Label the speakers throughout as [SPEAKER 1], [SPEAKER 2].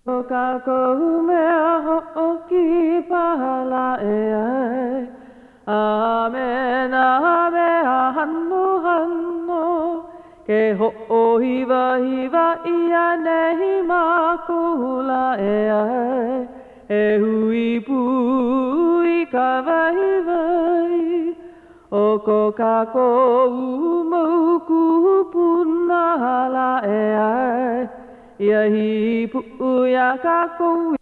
[SPEAKER 1] O ka kou mea ho'oki pahala e ai. A mena mea hano hano. Ke ho'ohiwa hiwa ia nehi makula e ai. E hui pui ka vai vai. O ko ka kou mauku puna hala e ai. Ia hi pu'u ia ka kou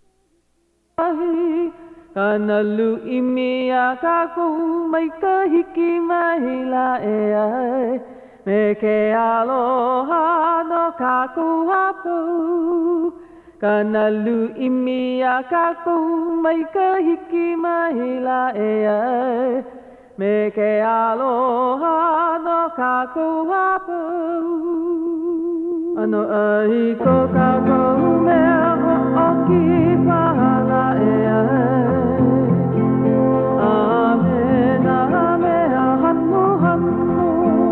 [SPEAKER 1] ahi. Kana lu imi ia ka kou mai ka hiki mai la e ai. Me ke aloha no ka kou hapau. Kana lu imi ia ka kou mai ka hiki mai la e ai. Me ke aloha no ka kou hapau. Ano ai ko ka kou mea ho'oki pahala e ai. A mena mea hano hano.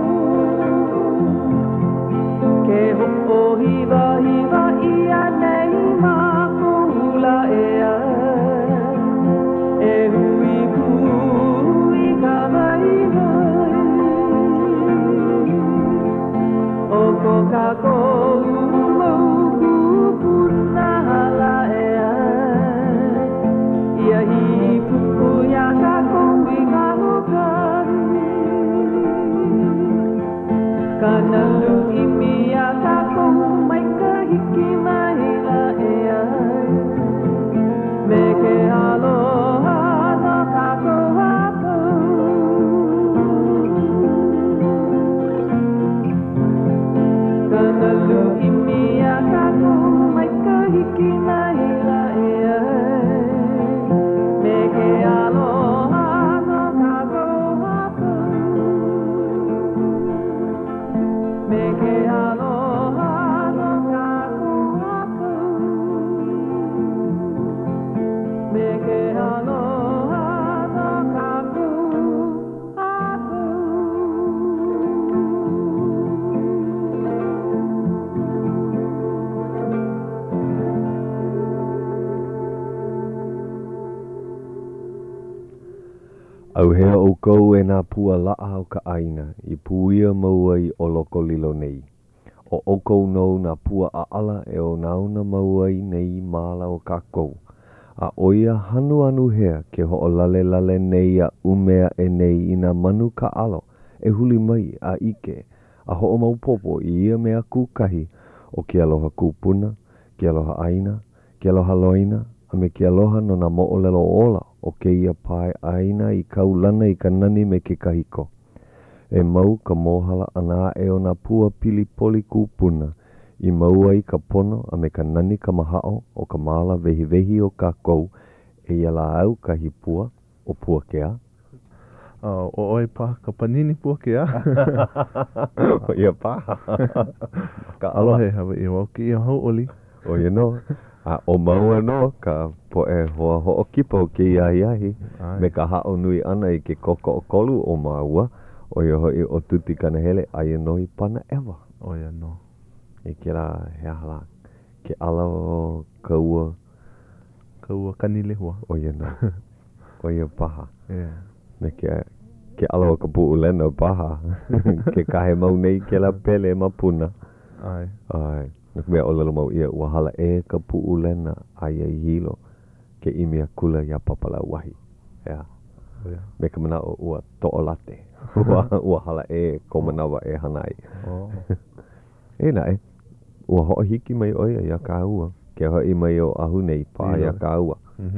[SPEAKER 1] Ke ho'ohiwa hiwa ia nei makula e ai. E hui pui ka vai vai. O ko ka kou mauku puna hala e ai. Ia hi pu'u ia ka kou i ka hokari. Kana lu imi ia ka kou mai ka hiki mai la e ai. Me ke aloha no ka kou hapau. Kana lu imi ia ka kou mai ka hiki mai la e ai. Me ke aloha no ka kou hapau. Me ke aloha no ka kou hapau. Me ke aloha no ka kou hapau.
[SPEAKER 2] Au hea o kou e nā pua laa o ka aina, I puia maua I o loko lilo nei. O kou nou nā pua a ala e o nauna maua I nei mala o ka kou. A oia hanu anu hea ke ho o lale lale nei a umea e nei I nā manu ka alo, e huli mai a ike, a ho o maupopo I ia mea kukahi o ke aloha kupuna, ke aloha aina, ke aloha loina, a me ke aloha no nā mo o lelo ola. O ke ia pae aina I kaulana I ka nani me ke kahiko. E mau ka mohala ana e o nā pua pili poli kupuna. I maua I ka pono a me ka nani ka mahao o ka mala vehi vehi o ka kou. E ia la au ka hipua o pua kea.
[SPEAKER 3] O oi pa ka panini pua kea.
[SPEAKER 2] O ia pa. Ka
[SPEAKER 3] Alohe hawa I wauki I hau oli.
[SPEAKER 2] O ia no. A o maua no ka po e hoa ho o kipa o ke iahi me ka hao nui ana I ke koko o kolu o maua o ia hoi o tuti kana hele aia no I pana ewa.
[SPEAKER 3] O ia no.
[SPEAKER 2] I ke la hea hala ke ala o kaua.
[SPEAKER 3] Kaua kanile hua.
[SPEAKER 2] O ia no. O ia paha.
[SPEAKER 3] Yeah.
[SPEAKER 2] Me ke ala o ka puu lena paha. Ke kahe mau nei ke la pele mapuna.
[SPEAKER 3] Ai.
[SPEAKER 2] Ai. Nuk mea o lalo mau ia ua hala e ka puu lena aia I hilo ke imia kula ia papala wahi. Yeah.
[SPEAKER 3] Yeah.
[SPEAKER 2] Me ka mana o ua to'o late. Ua hala e ko manawa e hanai.
[SPEAKER 3] Oh.
[SPEAKER 2] E nai, ua ho hiki mai oia ia ka ua. Ke hoi mai o ahu nei pa ia ka ua.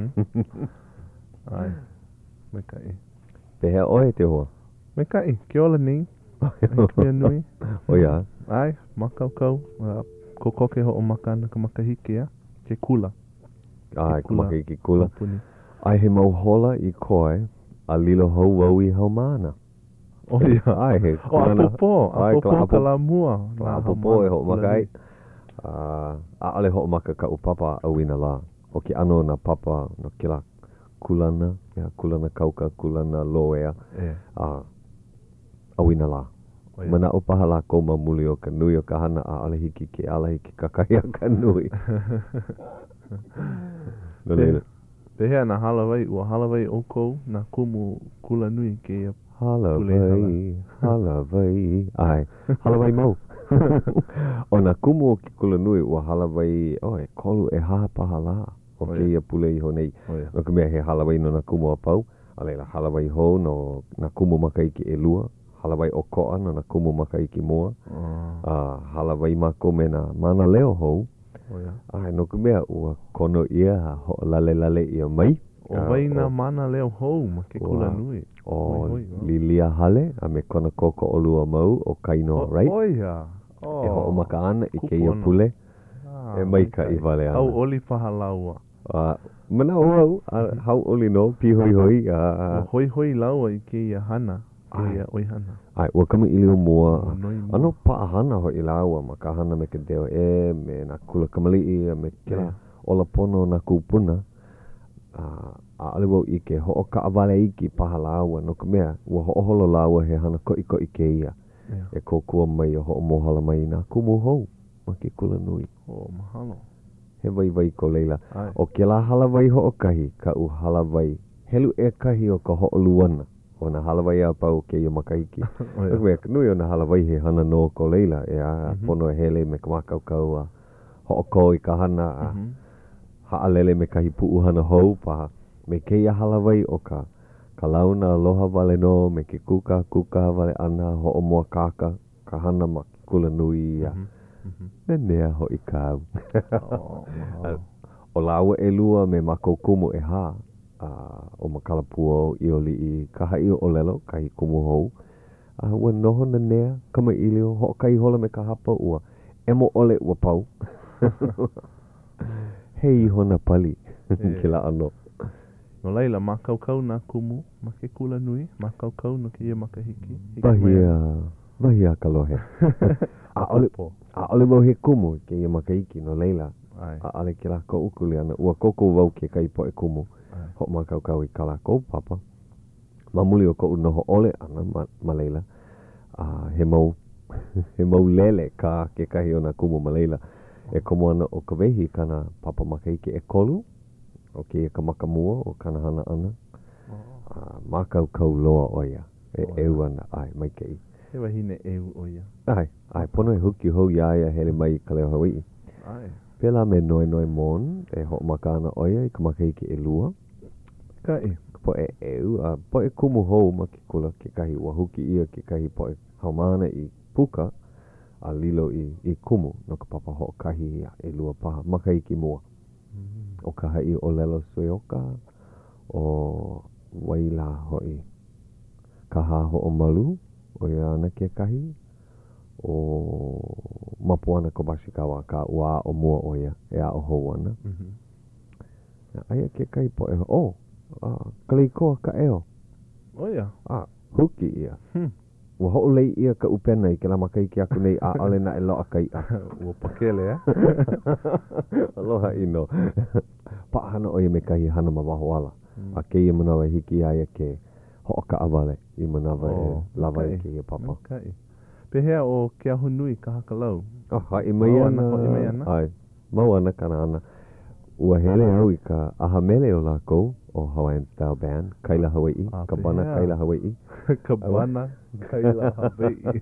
[SPEAKER 3] Ai. Me kai.
[SPEAKER 2] Pehea oe te hoa.
[SPEAKER 3] Me kai, ke ola nei. Mea nui.
[SPEAKER 2] O ia.
[SPEAKER 3] Ai, makau kau. Ko koke ho o makana ka makahiki a. Ke kula.
[SPEAKER 2] Ai, ka makahiki kula.
[SPEAKER 3] Mapuni.
[SPEAKER 2] Ai he mau hola I koe a lilo hau wau I hau mana.
[SPEAKER 3] O ia.
[SPEAKER 2] Ai, he
[SPEAKER 3] O apopo.
[SPEAKER 2] Ai,
[SPEAKER 3] Apopo ka la mua.
[SPEAKER 2] Ka apopo e ho makai. A ale ho maka ka upapa a wina la. O ki ano na papa no ke la kulana. Kulana kauka, kulana loea.
[SPEAKER 3] E.
[SPEAKER 2] A wina la. Mana o paha la ko mamuli o ka nui o ka hana a ale hiki ke ala hiki kakai a ka nui. No leila.
[SPEAKER 3] Pehea na halawai, ua halawai o kou na kumu kula nui ke ia
[SPEAKER 2] Halawai. Ai, halawai mau. O na kumu o ki kula nui ua halawai, oe, kolu e haha paha la. O ke ia pule iho nei. No ka mea he halawai no na kumu a pau. A leila halawai ho no na kumu makaiki e lua. Halawai o koa no na kumu makaiki moa. Halawai mako me na mana leo hou. Ai, no ka mea ua kono ia ho lale ia mai.
[SPEAKER 3] O wai na mana leo hou ma ke kula nui.
[SPEAKER 2] O lilia hale a me kona koko o lua mau o kaino, right?
[SPEAKER 3] Oia.
[SPEAKER 2] E ho o maka ana i ke ia pule. E mai ka i vale ana.
[SPEAKER 3] Hau oli paha laua.
[SPEAKER 2] Mana hau, hau oli no, pi hoi hoi.
[SPEAKER 3] Hoi hoi laua i ke ia hana. Ia oi hana.
[SPEAKER 2] Ai, ua kama ili o mua. Ano paa hana hoi laua ma ka hana me ke deo me na kula kamali me kila ola pono na kupuna. A ale wau i ke ho'o ka awale iki paha laua no ka mea ua ho'o holo laua he hana ko i ke ia e kokua mai o ho'o mohala mai na kumu hou ma ke kula nui
[SPEAKER 3] mahalo
[SPEAKER 2] he vai ko leila o ke la halawai ho'o kahi ka u halawai helu e kahi o ka ho'o luana o na halawai a pau ke ia makahiki no ka mea nui o na halawai he hana no ko leila e a pono e hele me ka makau a ho'o ko i ka hana haalele me kahi puu hana hou paha me keia halawai o ka launa aloha wale no me ke kuka wale ana ho o mua kaka ka hana ma kula nui ia nenea ho i kau o laua e lua me mako kumu e ha o makalapuo i oli i kaha i o lelo kahi kumu hou ua noho nenea kama ilio ho kai hola me ka hapa ua emo ole ua pau hei hona pali kila ano
[SPEAKER 3] no laila makaukau na kumu ma ke kula nui makaukau no ke ia makahiki
[SPEAKER 2] Bahia kalohe a ole mo he kumu ke ia makahiki no leila a ale kila ko ukuli ana ua koko wau ke kai po e kumu ho makaukau i kala ko papa mamuli o ko unoho ole ana ma leila he mau lele ka ke kahi o na kumu ma leila e komo ana o ka wehi kana papa makahiki e kolu o ke ka makamua o kana hana ana makaukau loa oia e eu ana ai mai kei
[SPEAKER 3] he wahine eu oia
[SPEAKER 2] ai pono e huki hou iaia hele mai ka leo Hawaii pela me noi mon e ho makana oia i ka makahiki e lua
[SPEAKER 3] ka e
[SPEAKER 2] po e eu po e kumu hou ma ki kula ke kahi ua huki ia ke kahi po e haumana i puka a lilo i kumu no ka papa ho kahi ia e lua paha makahiki mua o ka hai o lelo sueoka o waila hoi ka haho o malu o ia ana ke kahi o mapuana Kobashikawa ka ua o mua o ia e a o hou ana aia ke kahi po e kalikoa ka eo
[SPEAKER 3] oia
[SPEAKER 2] huki ia ua ho lei ia ka upena i ke la makai ki aku nei a ole na e loa kai
[SPEAKER 3] ua pakele
[SPEAKER 2] aloha ino pa hana o ia me kahi hana mawaho ala a ke ia manawa hiki aia ke ho ka awale i manawa e lava i ke ia papa
[SPEAKER 3] pehea o ke ahu nui ka haka lau
[SPEAKER 2] hai mai ana ai mau ana kana ana ua hele au i ka aha mele o lako o Hawaiian Style Band Kaila Hawaii Kabana Kaila Hawaii
[SPEAKER 3] Kabana Kaila Hawaii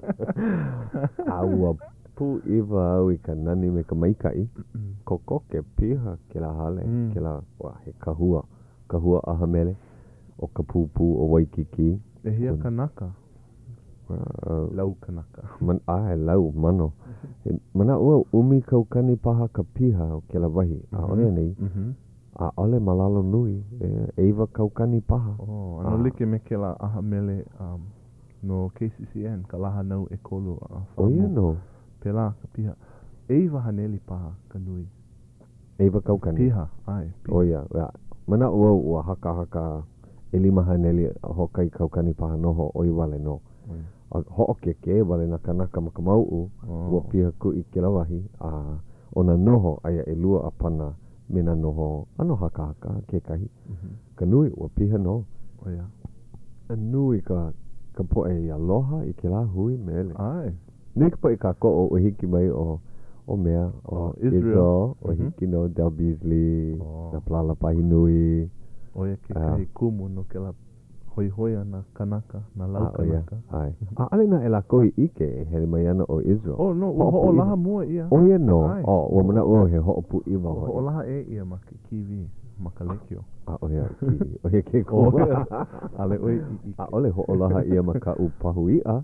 [SPEAKER 2] ua pu iwa au i ka nani me ka maikai koko ke piha ke la hale ke la he kahua aha mele o ka pupu o Waikiki
[SPEAKER 3] e hia kanaka lau kanaka
[SPEAKER 2] lau mano mana ua umi kaukani paha ka piha o ke la wahi a ole nei a ole malalo nui e iwa kaukani paha
[SPEAKER 3] ano like me ke la aha mele no KCCN ka laha nau e kolo
[SPEAKER 2] ia no
[SPEAKER 3] pela ka piha e iwa haneli paha ka nui
[SPEAKER 2] e iwa kaukani
[SPEAKER 3] piha
[SPEAKER 2] ia mana ua haka e lima haneli hokai kaukani paha noho o iwale no ho ke wale na kanaka makamau ua piha ku i ke la wahi ona noho aia e lua apana mena noho ano haka ke kahi ka nui ua piha no nui ka ka poe I aloha I ke la hui mele.
[SPEAKER 3] Ai.
[SPEAKER 2] Nei ka poe ka ko o hiki mai o mea o Israel o hiki no Del Beasley na Plala Pahinui.
[SPEAKER 3] O ia ke kahi kumu no ke la hoi ana kanaka na lau kanaka.
[SPEAKER 2] Ai. Ale na e la kohi ike e hele mai ana o Israel.
[SPEAKER 3] Oh no, o laha mua ia.
[SPEAKER 2] O ia no. O mana ua he ho'opu iwa
[SPEAKER 3] hoi. O laha e ia ma ke kiwi, ma ka lekio.
[SPEAKER 2] O ia kiwi. O ia ke ko.
[SPEAKER 3] Ale oi ike.
[SPEAKER 2] Ole ho'o laha ia ma ka upahu ia.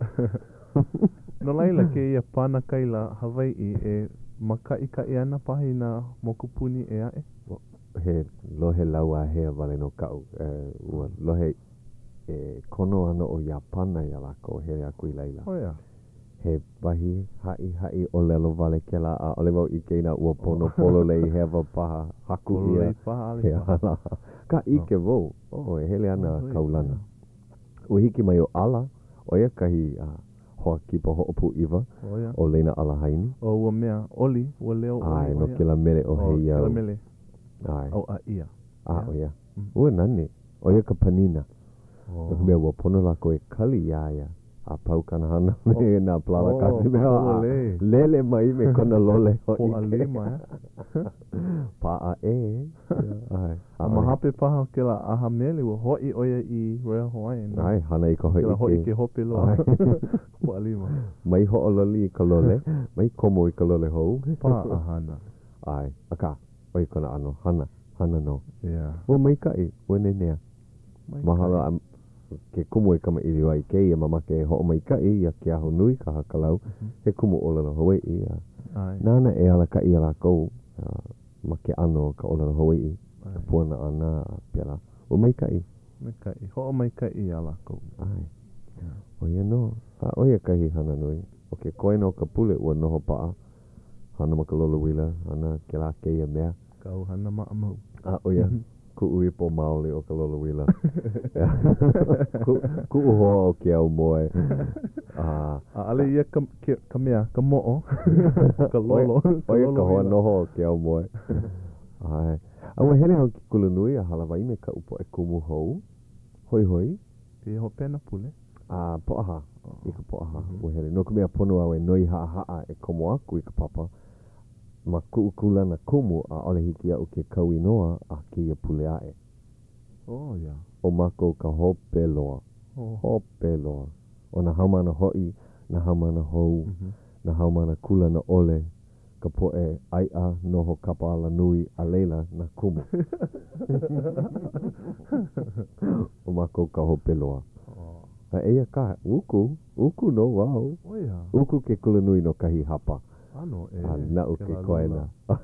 [SPEAKER 3] No laila ke ia pana kaila Hawaii e makai ana pahi na mokupuni e ae.
[SPEAKER 2] He lohe laua hea wale no kau. Ua lohe kono ana o Japana ia lako he aku I laila.
[SPEAKER 3] Oh ia.
[SPEAKER 2] He wahi hai o lelo wale ke la a ole wau I keina ua pono polo lei hewa paha haku ia. He ala. Ka ike wau. E hele ana kaulana. Ua hiki mai o ala. O ia kahi hoa kipa ho'opu iwa. O leina ala haini.
[SPEAKER 3] O ua mea oli. Ua leo oli.
[SPEAKER 2] Ai, no ke la mele o hei au.
[SPEAKER 3] Ke la mele.
[SPEAKER 2] Ai.
[SPEAKER 3] O a ia.
[SPEAKER 2] O ia. Ua nane. O ia ka panina. O ka mea ua pono lako e kali ia. A pau kana hana me na plala kasi mea. Lele mai me kona lole.
[SPEAKER 3] Po a lima ya.
[SPEAKER 2] Pa a e. Ai.
[SPEAKER 3] A mahape paha ke la aha mele ua hoi oia I Royal Hawaiian.
[SPEAKER 2] Ai, hana I ka hoi ike.
[SPEAKER 3] Ke la hoi ke hope loa. Po a lima.
[SPEAKER 2] Mai ho'o loli I ka lole. Mai komo I ka lole hou.
[SPEAKER 3] Pa a hana.
[SPEAKER 2] Ai. Aka. Oi kona ano. Hana no.
[SPEAKER 3] Yeah.
[SPEAKER 2] Ua mai kai. Ua nenea. Mahala ke kumu e kama iri wai kei e mamake e ho'o mai kai ia ke aho nui ka hakalau he kumu olelo Hawaii ia nana e ala ka ia la kou ma ke ano ka olelo Hawaii ka puana ana piala o mai kai
[SPEAKER 3] ho'o mai kai ia la kou
[SPEAKER 2] o ia no o ia kahi hana nui o ke koe no ka pule ua noho paa hana maka lolo wila hana ke la ke ia mea
[SPEAKER 3] kau hana maa mau
[SPEAKER 2] o ia ku ui po maoli o ka lolo wila. Ku uhoa o ke au moe.
[SPEAKER 3] Ale ia ka mea, ka mo'o. Ka lolo.
[SPEAKER 2] Oia ka hoa noho o ke au moe. Ai. Aua hele hau ki kula nui a halawai me ka upo e kumu hou. Hoi.
[SPEAKER 3] Ke ho pena pule.
[SPEAKER 2] Po'aha. Ika po'aha. Ua hele. No ka mea pono au e noi haa e komo aku I ka papa. Ma ku'ukula na kumu a ole hiki au ke kauinoa a ke ia pule ae.
[SPEAKER 3] Oh, ia.
[SPEAKER 2] O mako ka hope loa. Hope loa. O na haumana hoi, na haumana hou, na haumana kula na ole, ka poe ai a noho kapala nui a leila na kumu. O mako ka hope loa. Eia ka, uku no wau.
[SPEAKER 3] Oh, ia.
[SPEAKER 2] Uku ke kula nui no kahi hapa.
[SPEAKER 3] Ano
[SPEAKER 2] na uke koena.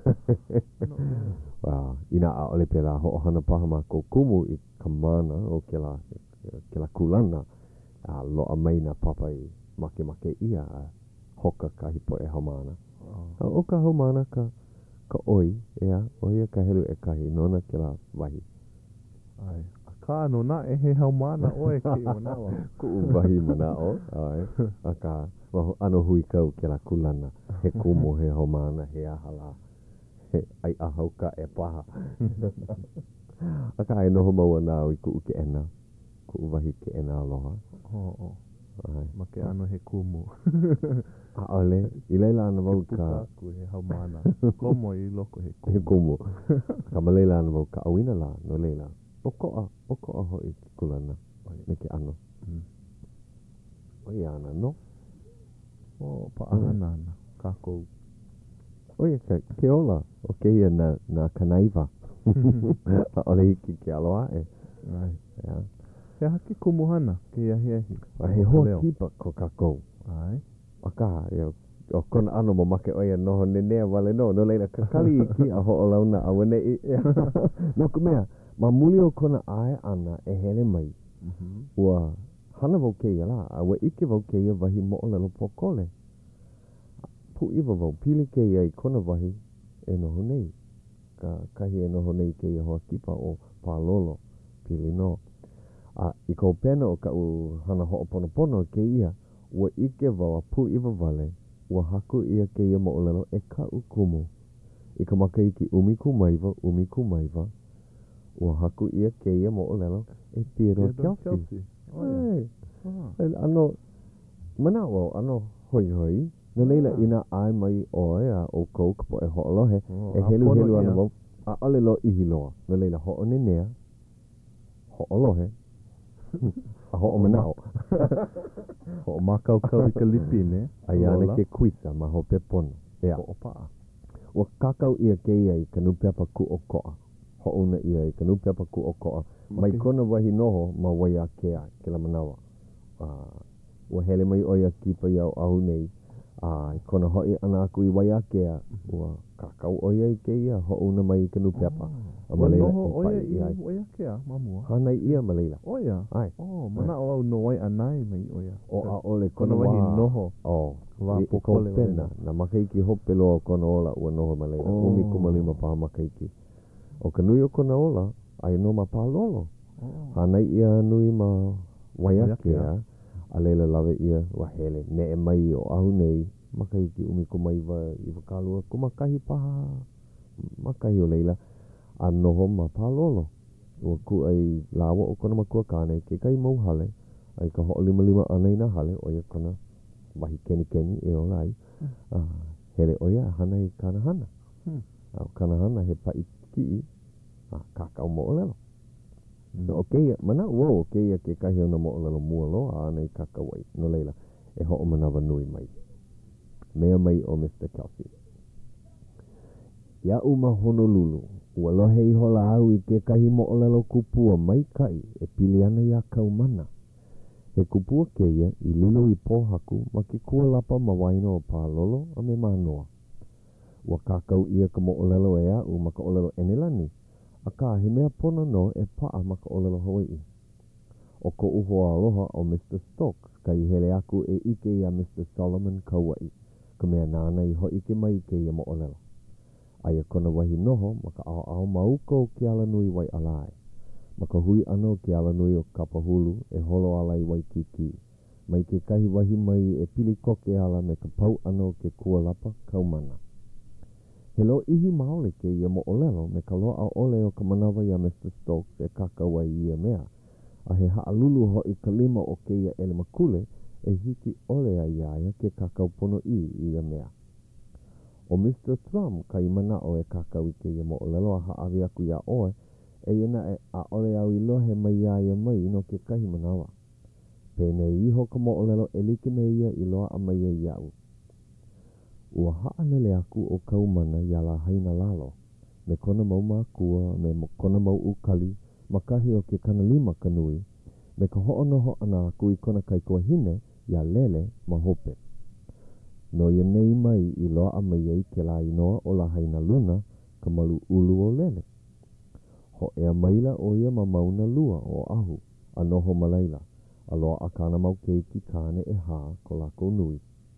[SPEAKER 2] Ina a ole pela ho hana paha ma ko kumu I ka mana o ke la kulana a loa mai na papa I make ia hoka kahi po e haumana. O ka haumana ka oi o ia ka helu e kahi nona ke la wahi.
[SPEAKER 3] Ai. Ka no na e he haumana o e ki o nawa.
[SPEAKER 2] Ku wahi mana o. Ai. Aka ano hui kau ke la kulana. He kumu, he haumana, he ahala. He ai ahauka e paha. Aka e noho maua nā I ku uke ena. Ku wahi ke ena aloha. Ai.
[SPEAKER 3] Ma ke ano he kumu.
[SPEAKER 2] Ole, I leila ana wau ka...
[SPEAKER 3] Ku he haumana. Komo I loko he kumu.
[SPEAKER 2] He kumu. Ka ma leila ana wau ka awina la, no leila. Oko'a hoi ki kulana. Me ke ano. Oi ana, no?
[SPEAKER 3] Pa ana. Kako.
[SPEAKER 2] Oia, ke ola. O ke ia na kanaiva. Ole hiki ke aloa e.
[SPEAKER 3] Ai. He haki kumuhana. Ke iahi.
[SPEAKER 2] He hoa kipa ko kako.
[SPEAKER 3] Ai.
[SPEAKER 2] Aka, o kona ano mo make oia noho nenea wale no. No leila kakali I ki a ho'o launa awane I. No kumea. Ma muli o kona ae ana e hele mai. Ua hana wau ke ia la. Ua ike wau ke ia wahi mo'o lelo pokole. Pu iwa wau pili ke ia I kona wahi e noho nei. Kahi e noho nei ke ia hoa kipa o palolo. Pili no. I kou pena o ka u hana ho'o pono ke ia. Ua ike wau a pu iwa wale. Ua haku ia ke ia mo'o lelo e ka ukumu. I ka maka iki umiku maiva. Ua haku ia ke ia mo'o lelo e Theodore Kelsey. Ano, mana o, ano, hoi. No leila ina ai mai oe a o kou kapo e ho'olohe. E helu ana mau. A ole lo ihi loa. No leila ho'o nenea. Ho'olohe. A ho'o manao.
[SPEAKER 3] Ho'o makau i ka lipi, ne?
[SPEAKER 2] Aiane ke kuisa ma ho pepona. Ea.
[SPEAKER 3] Ho'o paa.
[SPEAKER 2] Ua kakau ia ke ia i ka nupeapa ku o koa. Ho'ona ia i ka nupeapa ku o koa. Mai kona wahi noho ma wai a ke ai, ke la manawa. Ua hele mai oia kipa iau ahu nei. I kona hoi ana aku i wai a ke a. Ua kakau oia i ke ia ho'ona mai i ka nupeapa.
[SPEAKER 3] Ua noho oia i wai a ke a, mamua?
[SPEAKER 2] Hanai ia maleila.
[SPEAKER 3] Oia?
[SPEAKER 2] Ai.
[SPEAKER 3] Mana o au no wai anai mai oia.
[SPEAKER 2] O a ole
[SPEAKER 3] kona wahi noho.
[SPEAKER 2] Wa pokole pena. Na makaiki hope loa kona ola ua noho maleila. Umi kumalima paha makaiki. O ka nui o kona ola, ai no ma palolo. Hanai ia nui ma waiake a, a leila lawe ia wahele. Ne e mai o ahu nei, makaiki umi kumaiwa i wakalua kumakahi paha. Makahi o leila, a noho ma palolo. Ua ku ai lawa o kona makua kane, ke kai mau hale, ai ka ho lima anai na hale, o ia kona wahi keni e o lai. Hele o ia hana i kanahana. Kanahana he pai ki kakao mo o lelo. So okay, mana ua o keia ke kahi ona mo o lelo mua loa ana i kakawai. No leila, e ho'o manawa nui mai. Mea mai o Mr. Kelsey. Ia uma Honolulu, ua lohe i hola au i ke kahi mo o lelo kupua mai kai e pili ana i a kaumana. He kupua keia i lilo i pohaku ma ke kua lapa ma waino o palolo a me manoa. Ua kakau ia ka mo o lelo e au ma ka o lelo enelani. A ka he mea pona no e paa maka o lelo Hawaii. O ko uho aloha o Mr. Stokes, ka i hele aku e ike i a Mr. Solomon Kauai, ka mea nana i ho ike mai ke i a mo o lelo. Aia kona wahi noho, maka ao mauka o ke ala nui wai alai. Maka hui ano ke ala nui o Kapahulu e holo ala i Waikiki. Mai ke kahi wahi mai e pili koke ala me ka pau ano ke kualapa kaumana. He lo ihi maole ke ia mo o lelo me ka loa a ole o ka manawa ia Mr. Stokes e kakawai ia mea. A he haalulu ho i ka lima o ke ia ele makule e hiki ole a iaia ke kakau pono i ia mea. O Mr. Trump ka imana o e kakau i ke ia mo o lelo a haawi aku ia oe e ina e a ole au i lohe mai iaia mai no ke kahi manawa. Pene iho ka mo o lelo e like me ia i loa a mai e iau. Ua haalele aku o kaumana ia la haina lalo, me kona mau makua, me kona mau ukali, makahi o ke kana lima kanui, me ka hoonoho ana aku i kona kaikoa hine, ia lele ma hope. No ia nei mai i loa a mai ei ke la inoa o la haina luna, ka malu ulu o lele. Ho ea maila o ia ma mauna lua o ahu, a noho malaila, a loa a kana mau keiki kane e haa ko lako nui.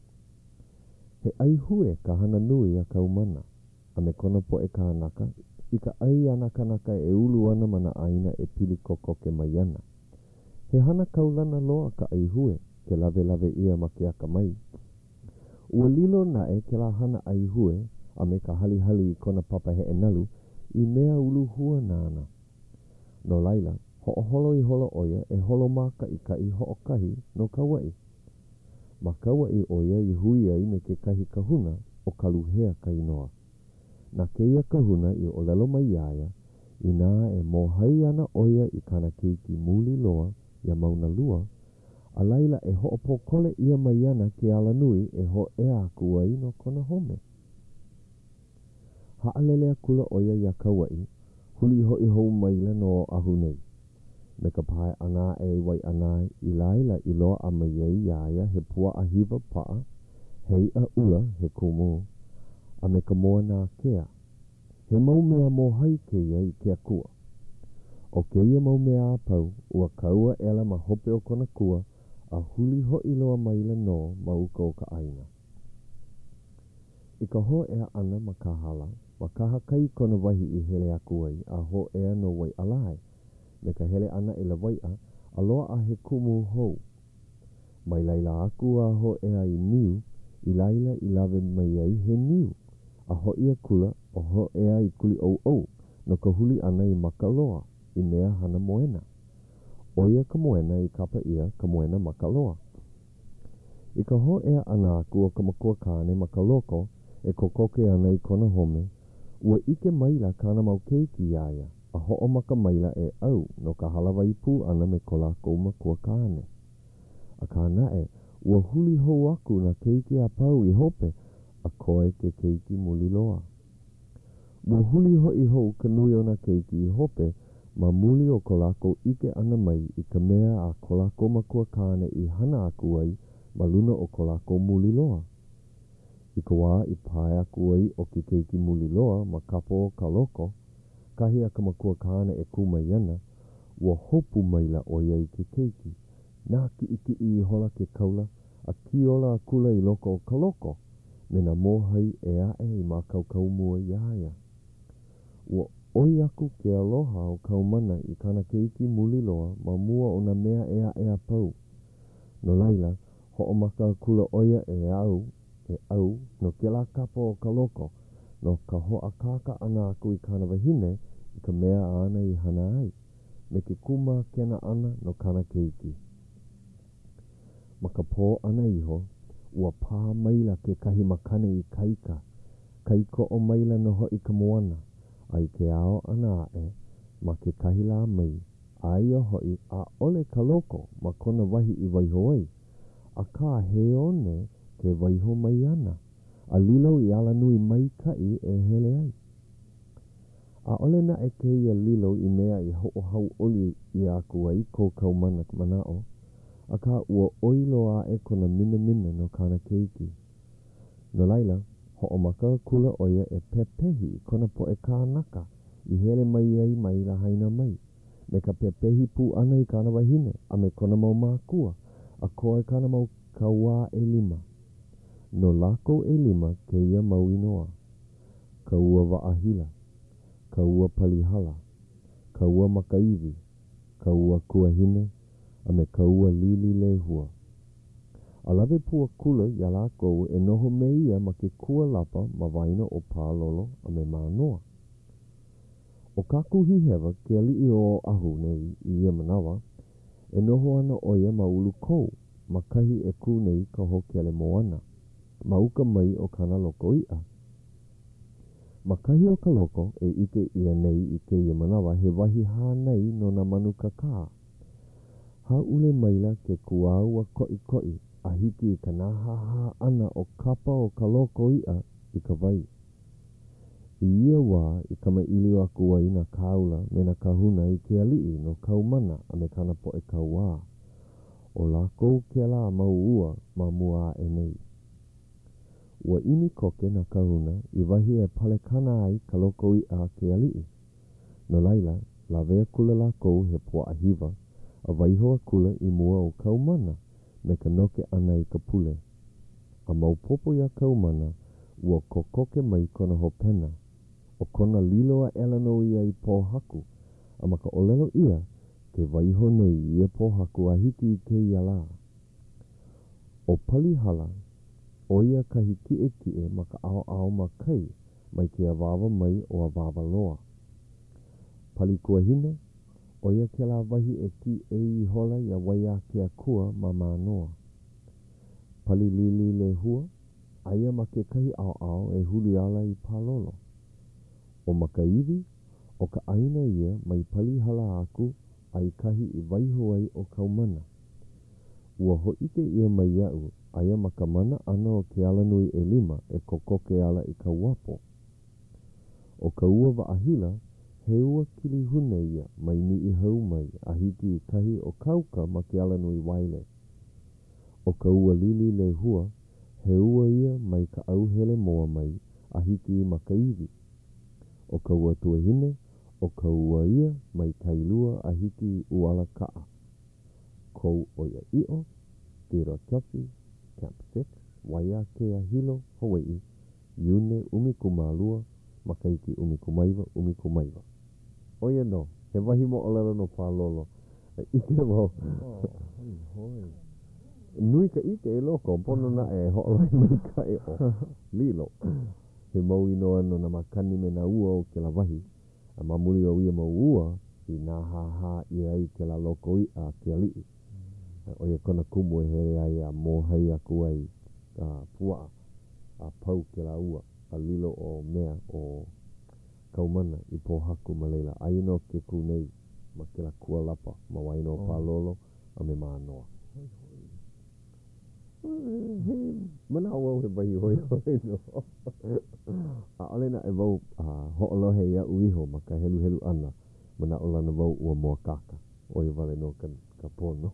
[SPEAKER 2] He ai hue ka hana nui a kaumana, a me kona po e kānaka, i ka ai anakanaka e ulu ana mana aina e pili koko ke maiana. He hana kaulana loa ka ai hue, ke lave ia ma ke aka mai. Ua lilo na e ke la hana ai hue, a me ka hali i kona papa he enalu, i mea ulu hua nana. No laila, ho'o i holo oia e holo maka i ka i ho'o kahi no Kauai. Ma Kauai oia i hui ai me ke kahi kahuna o kaluhea ka inoa. Na keia kahuna i o lelo mai iaia, i nā e mohai ana oia i kana keiki muli loa, ia mauna lua, a laila e ho'opo kole ia mai ana ke ala nui e ho e aku ai no kona home. Haalele akula oia ia Kauai, huli hoi hou maila no ahu nei. Me ka pae ana e wai ana i laila i loa a mai ei iaia he pua a hiva paa, hei a ula he kumu, a me ka moa nā kea. He mau mea mohai ke iei ke akua. O ke ia mau mea apau, ua kaua ela ma hope o kona kua, a huli hoi loa maila no ma uka o ka aina. I ka ho ea ana ma ka hala, ma kaha kai kona wahi i hele aku ai, a ho ea no wai alai. Me ka hele ana i la waia, a loa a he kumu hou. Mai laila aku a ho ea i niu, i laila i lave mai ai he niu. A ho ia kula, o ho ea i kuli ou, no ka huli ana i makaloa, i mea hana moena. Oia ka moena I kapa ia ka moena makaloa. I ka ho ea ana aku o ka makua kāne makaloko e kokoke ana I kona home, ua ike maila kāna mau keiki iaia, a ho'o maka maila e au no ka halawa I pū ana me ko lākou makua kāne. A kāna e, ua huli hou aku na keiki a pau I hope, a koe ke keiki muli loa. Ua huli hoi hou ka nui o na keiki I hope, ma muli o ko lākou ike ana mai I ka mea a ko lākou makua kāne I hana aku ai, ma luna o ko lākou muli loa. I ka wā I pae aku ai o ki keiki muli loa ma kapo o ka loko, kahi a ka makua kāne e kumai ana, ua hopu maila o iai ke keiki. Nā ki iki I hola ke kaula, a kiola a kula I loko o ka loko, me na mohai e ae I mā kaukau mua iaia. Ua oi aku ke aloha o kaumana I kana keiki muli loa ma mua o na mea e a pau. No laila, ho'o maka kula oia e au no ke la kapa o ka loko, no ka hoa kaka ana aku I kana wahine I ka mea ana I hana ai, me ke kuma kena ana no kana keiki. Ma ka pō ana iho, ua pā maila ke kahi makane I kaika, kaiko o maila no hoi ka moana, ai ke ao ana e, ma ke kahi la mai, ai o hoi a ole ka loko ma kona wahi I waiho ai, a ka he one ke waiho mai ana, a lilo I ala nui mai kai e hele ai. A ole na e ke ia lilo I mea I ho hau oli I aku ai ko kaumana manao, a ka ua oilo a e kona mina no kana keiki. No laila, ho'o maka kula oia e pepehi kona po e kānaka I hele mai ai mai la haina mai, me ka pepehi pu ana I kana wahine, a me kona mau mākua, a koe kana mau kaua e lima. No lako e lima ke ia mau inoa, ka ua waahila, ka ua palihala, ka ua makaiwi, ka ua kuahine, a me ka ua lili lehua. A lawe pua kula ia lako e noho me ia ma ke kua lapa ma waina o pālolo a me mānoa. O kaku hihewa ke alii o ahu nei I ia manawa, e noho ana oia ma ulu kou, ma kahi e ku nei ka hokele moana, ma uka mai o kana loko ia. Ma kahi o ka loko e ike ia nei I ke ia manawa he wahi hānei no na manu kakā. Ha ule maila ke kuaua koi, a hiki I ka nahaha ana o kapa o ka loko ia I ka vai. I ia wā I kama ili aku ai na kaula me na kahuna I ke alii no kaumana a me kana po e kauā. O lako ke la mau ua ma mua e nei. Ua imi koke na kahuna I wahi e pale kana ai ka loko I a ke alii. No laila, la vea kula lako he pua ahiva, a waihoa kula I mua o kaumana, me ka noke ana I ka pule. A maupopo ia kaumana, ua kokoke mai kona hopena, o kona liloa elano ia I pōhaku, a maka olelo ia, ke waiho nei ia pōhaku a hiki I ke ia la. O palihala, o ia kahi kie maka ao makai, mai ke awawa mai o awawa loa. Pali kuahine, o ia ke la wahi e ki e I hola ia waia ke akua ma mānoa. Pali lili le hua, aia ma ke kahi ao e huli ala I pālolo. O makaiwi, o ka aina ia mai pali hala aku, ai kahi I waiho ai o kaumana. Ua ho ike ia mai iau, aia maka mana ana o ke ala nui e lima e kokoke ala I ka wapo. O ka ua waahila, he ua kili hune ia mai ni I hau mai a hiki I kahi o kauka ma ke ala nui waile. O ka ua lili le hua, he ua ia mai ka au hele moa mai a hiki I makaiwi. O ka ua tuahine, o ka ua ia mai kailua a hiki I uala kaa. Kou oia i'o, tira kapi, Camp 6, Waiakea Hilo, Hawaii, Iune Umikumālua, Makaiki Umikumaiwa. Oia no, he wahi mo olelo no pālolo. Ike mo. Hoi. Nui ka ike e loko, pono na e ho'olai mai ka e o. Lilo. He mau inoa no na makani me na ua o ke la wahi. A mamuri o ia mau ua, I nā haha I ai ke la loko I a ke ali. O ia kona kumu e here ai a mōhei aku ai pua a pau ke la ua a lilo o mea o kaumana I pōhaku ma leila. Aino ke kunei ma ke la kua lapa ma waino palolo a me mānoa. Mana au he bahi hoi hoi no. A ole na e wau ho'olohe ia uiho ma ka helu helu ana. Mana o lana wau ua moa kaka. O i wale no ka pono.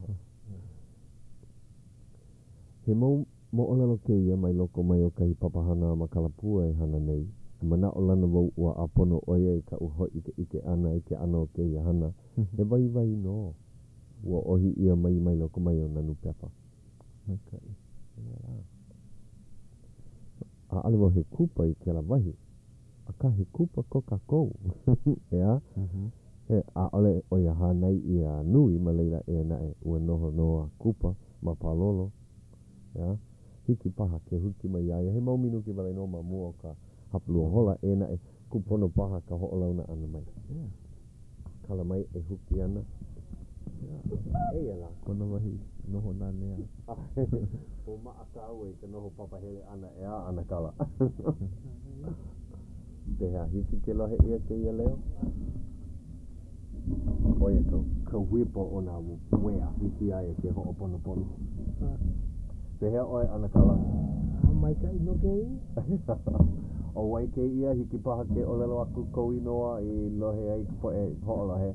[SPEAKER 2] He mau mo o lalo ke ia mai loko mai o kahi papahana ma kalapua e hana nei. Mana o lana wau ua apono oia I ka uho ike ana o ke ia hana. He vai no. Ua ohi ia mai loko mai o nanu pepa. Okay. A aliwa he kupa I ke la wahi. A ka he kupa ko ka kou. Ea? He a ole o ia hanai I a nui ma leila e nae. Ua noho noa kupa ma palolo. Ea? Hiki paha ke huki mai aia. He mau minu ki wale no ma mua o ka hapulua hola e nae. Kupono paha ka ho'olauna ana mai. Kala mai e huki ana. Eia la.
[SPEAKER 3] Kona wahi noho nā nea.
[SPEAKER 2] O maa ka au e ka noho papahele ana e a ana kala. Te hea hiki ke lohe ia ke ia leo. Oia ka whipo o nā wea hiki ai ke ho'opono pono. Te hea oe ana kala.
[SPEAKER 4] Mai ka ino kei.
[SPEAKER 2] O wai ke ia hiki paha ke olelo aku kou inoa I lohe ai po e ho'olohe.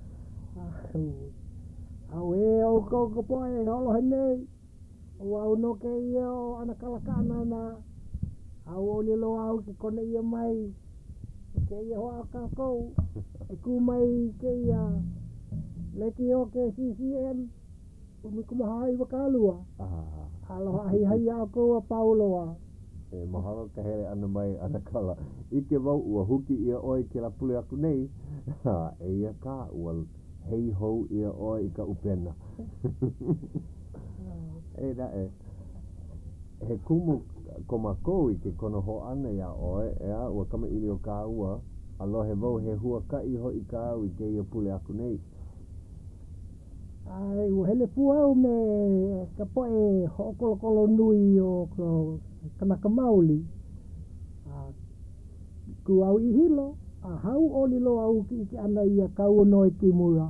[SPEAKER 4] Au e o kou ka po e ho'olohe nei. O au no ke ia o ana kalakana na. Au o lilo au ke kone ia mai. Ke ia hoa ka kou. E ku mai ke ia. Leki o ke CCM. Umi kumaha I wakalua. Aloha hai au kou a pauloa.
[SPEAKER 2] E mahalo ka hele ana mai ana kala. Ike wau ua huki ia oi ke la pule aku nei. E ia ka ua hei hou ia oi I ka upena. E da e. He kumu komakou I ke kono ho ana ia oi. Ea ua kama ili o ka ua. Alohe wau he hua ka I ho I ka au I ke ia pule aku nei.
[SPEAKER 4] Ai ua hele puau me ka po e ho'okolo nui o kanaka mauli. Ku au I hilo. A hau o lilo au ki ana ia kau no e kimura.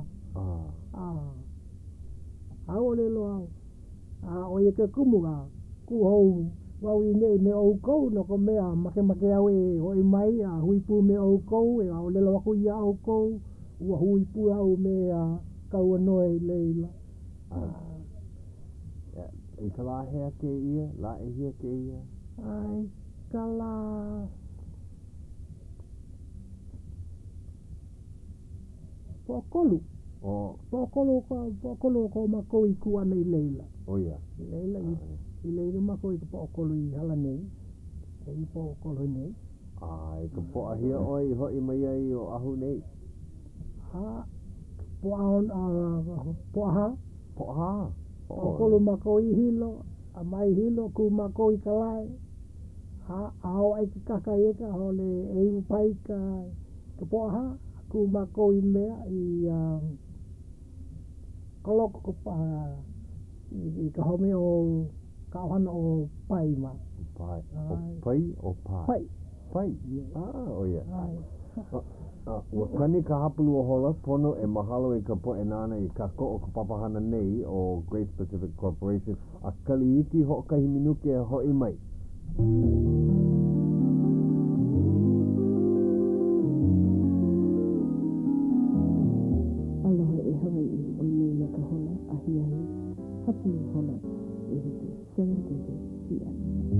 [SPEAKER 4] Hau o lilo au. O ia ke kumura. Ku hou wau I nei me au kou no ko mea make au e hoi mai a huipu me au kou e au lilo aku ia au kou. Ua huipu au me kau no e leila.
[SPEAKER 2] I ka la hea ke ia, la e hia ke ia.
[SPEAKER 4] Ai ka la Pokolu. Pokolu ko mako I ku ana I leila.
[SPEAKER 2] O ia.
[SPEAKER 4] I leila mako I pokolu I hala nei. E I pokolu nei.
[SPEAKER 2] Ai ka po ahia oi hoi mai ai o ahu nei.
[SPEAKER 4] Poaha. Pokolu mako I hilo. A mai hilo ku mako I kalai. Ao ai ki kaka eka hole e upai ka poaha. Ku mako I mea I koloko pa I ka home o ka ohana o pai ma.
[SPEAKER 2] Pai. O pai o pai? Pai. O ia. Ua kani ka hapulu o hola pono e mahalo I ka po e nana I ka ko o ka papahana nei o Great Pacific Corporation. A kali iki ho kahi minuke e hoi mai.
[SPEAKER 5] Aloha e Hawaii o nei ka hola ahiahi. Hapulu hola e hitu 7:30 p.m.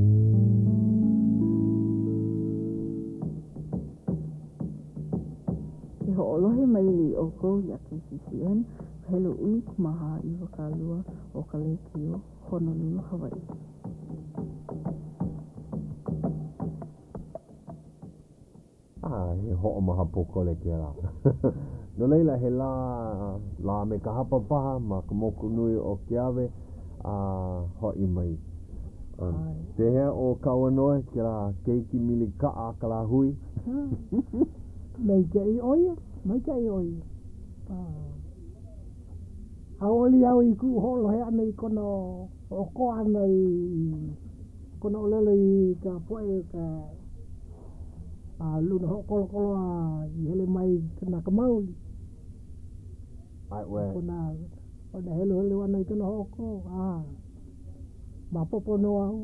[SPEAKER 5] E ho'olohe mai li o kou I a KCCN. Hele umi kumaha I wakalua o ka Leikio, Honolulu, Hawaii.
[SPEAKER 2] He ho'o maha pokole ke la. No leila he la me ka hapa paha ma ka moku nui o ke ave hoi mai. Te hea o kauanoe ke la keiki mili ka a ka la hui.
[SPEAKER 4] Mai ka I oia. Haoli au I ku holo he ana I kono o ko ana I kono lele I ka poe ka luna ho kolo I hele mai kana ka mauli
[SPEAKER 2] ai we
[SPEAKER 4] kona ona hele wana I kono hoko ma popo no au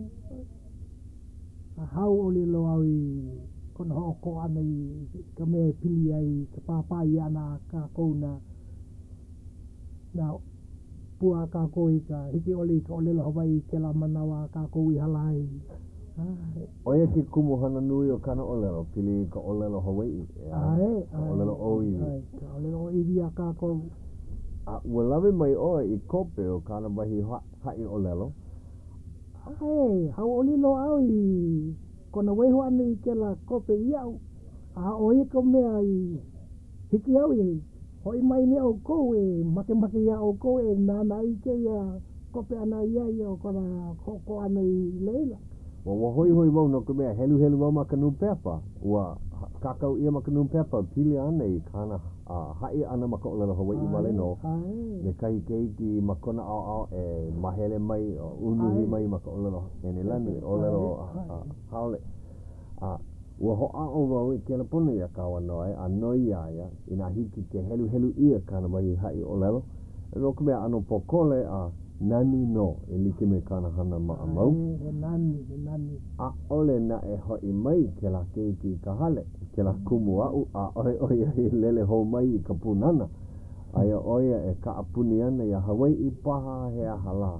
[SPEAKER 4] hau oli lo au I kono hoko ana I ka me pili ai ka papai ana ka kona na pua ka koi ka hiki oli ka ole lo Hawaii ke la manawa ka koi halai
[SPEAKER 2] oia ki kumu hana nui o kana olelo pili ka olelo Hawaii ka olelo oi
[SPEAKER 4] ka olelo oi a ka koi
[SPEAKER 2] ua lawe mai oa I kope o kana wahi hai olelo
[SPEAKER 4] hau oli lo au I kona weho ana I ke la kope iau oi ka mea I hiki au hoi mai mea o kou make ia o kou nana I ke ia kope ana ia o kona koko ana I leila
[SPEAKER 2] wa hoi wau no ka mea helu wau ma kanu pepa ua kakau ia ma kanu pepa pili ana I kana hai ana ma ka olelo Hawaii wale no me kai keiki ma kona au mahele mai o unuhi mai ma ka olelo enelani olelo haole ua ho'a'o wau I ke la puna ia kawa noe a noi ia ina hiki ke helu ia kana wahi hai olelo no ka mea ano pokole nani no like me kana hana mau
[SPEAKER 4] nani
[SPEAKER 2] ole na hoi mai ke la keiki ka hale ke la kumu au oia lele ho mai I ka punana aia oia ka apuni ana ia Hawaii paha he ahala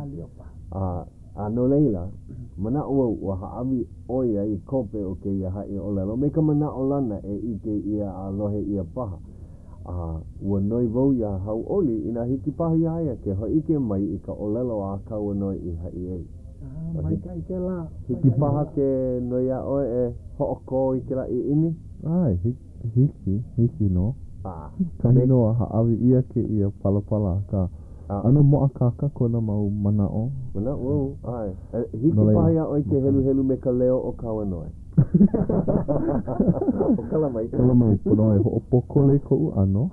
[SPEAKER 2] no leila mana ua haawi oia I kope o ke ia hai olelo me ka mana o lana ike ia alohe ia paha ua noi wau ia hau oli ina hiki paha ia ke hoi ike mai I ka olelo a kaua noi I hai
[SPEAKER 4] mai ka ike la
[SPEAKER 2] hiki paha ke noi a oe ho'oko I ke la I ini
[SPEAKER 3] ai hiki no kahi noa haawi ia ke ia pala ka ano moa kaka kona mau manao
[SPEAKER 2] ai hiki paha ia oe ke helu me ka leo o kaua noi o kala mai
[SPEAKER 3] pono e ho'opokole ko'u ano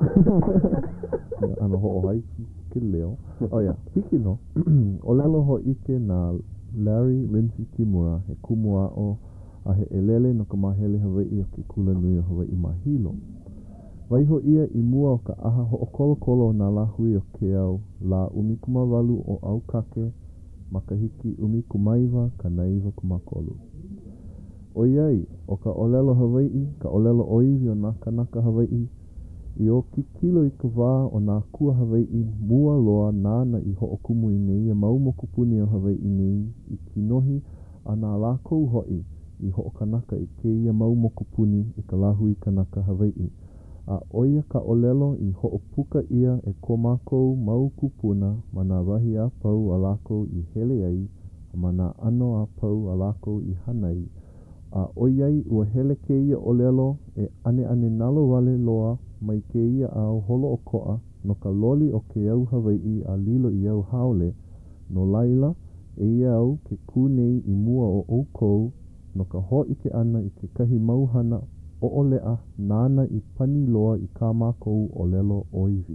[SPEAKER 3] ano ho'ohai ke leo hiki no o lelo ho ike na Larry Lindsay Kimura he kumua'o a he elele no ka mahele Hawaii o ke kula nui o Hawaii mahilo waiho ia I mua o ka aha ho'okolo na lahui o ke au la 18 o au kake makahiki 19 ka naiva kumakolu o iai o ka olelo Hawaii ka olelo oiwi o naka Hawaii I o ki kilo I ka wā o nā kua Hawaii mua loa nāna I ho'okumu I nei mau mokupuni o Hawaii nei I kinohi a nā lākou hoi I ho'okanaka I keia mau mokupuni I ka lahui kanaka Hawaii oia ka olelo I ho'opuka ia e ko mākou mau kupuna ma nā wahi a pau a lākou I hele ai ma nā ano a pau a lākou I hanai oiai ua hele keia olelo e ane nalo wale loa mai keia au holo o ko'a no ka loli o ke au Hawaii a lilo I au haole no laila ia au ke kūnei I mua o oukou no ka ho'ike ana I ke kahi mauhana o olea nāna I pani loa I kā mākou olelo oiwi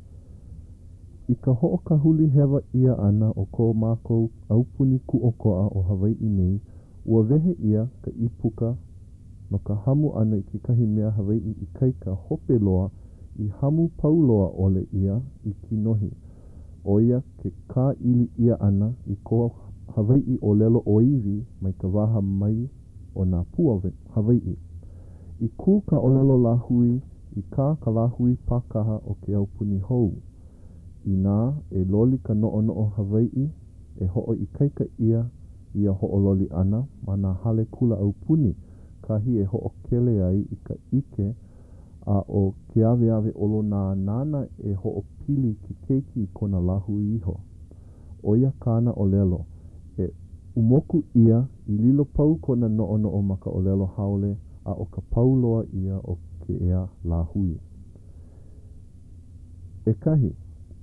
[SPEAKER 3] I ka ho'okahuli hewa ia ana o ko mākou aupuni ku'oko'a o Hawaii nei ua wehe ia ka ipuka no ka hamu ana I ke kahi mea Hawaii I kai ka hope loa I hamu pauloa ole ia I kinohi oia ke ka ili ia ana I ko Hawaii o lelo oiwi mai ka waha mai o nā pua Hawaii I ku ka olelo lahui I ka lahui pakaha o ke aupuni hou I nā e loli ka no'o Hawaii e ho'o I kaika ia ho'ololi ana ma nā hale kula aupuni kahi e ho'o kele ai I ka ike o ke ave olo nā nana e ho'o pili ki keiki I kona lahui iho oia kāna olelo e umoku ia I lilo pau kona no'o maka olelo haole o ka pauloa ia o ke ea lahui e kahi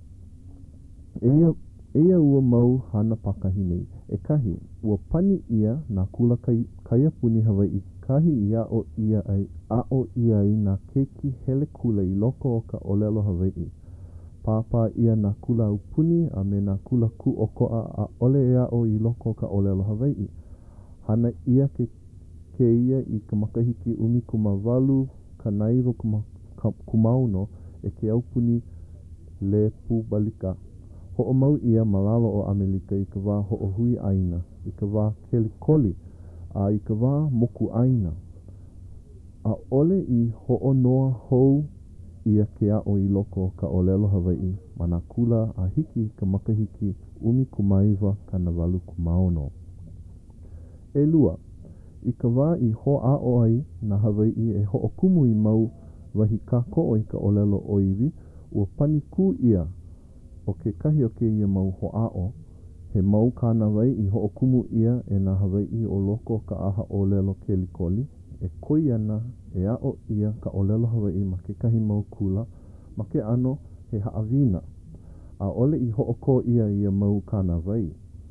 [SPEAKER 3] eia ua mau hana pakahi nei e kahi ua pani ia nā kula kaiapuni Hawaii kahi ia o ia ai a o ia i nā keiki hele kula i loko o ka olelo Hawaii. Pāpā ia nā kula upuni a me nā kula ku o koa a ole ea o i loko o ka olelo Hawaii. Hana ia ke ia i ka makahiki 18 ka naivo kumauno e ke aupuni le Pubalika. Ho'omau ia malalo o Amerika i ka wā ho'ohui aina, i ka wā kelikoli, a i ka wā moku aina. A ole i ho'onoa hou ia ke a'o i loko ka olelo Hawaii, mana kula a hiki ka makahiki 19 ka nawalu kumaono. E lua, i ka wā i ho'a'o ai na Hawaii e ho'okumu i mau wahi kako o i ka olelo oiwi, ua pani ku ia o ke kahi o ke ia mau ho'a'o, he mau kāna wai i ho'okumu ia e na Hawaii o loko ka aha olelo kelikoli, e koi ana e a'o ia ka olelo Hawaii ma ke kahi mau kula, ma ke ano he haawina, a ole i ho'oko ia mau kāna wai.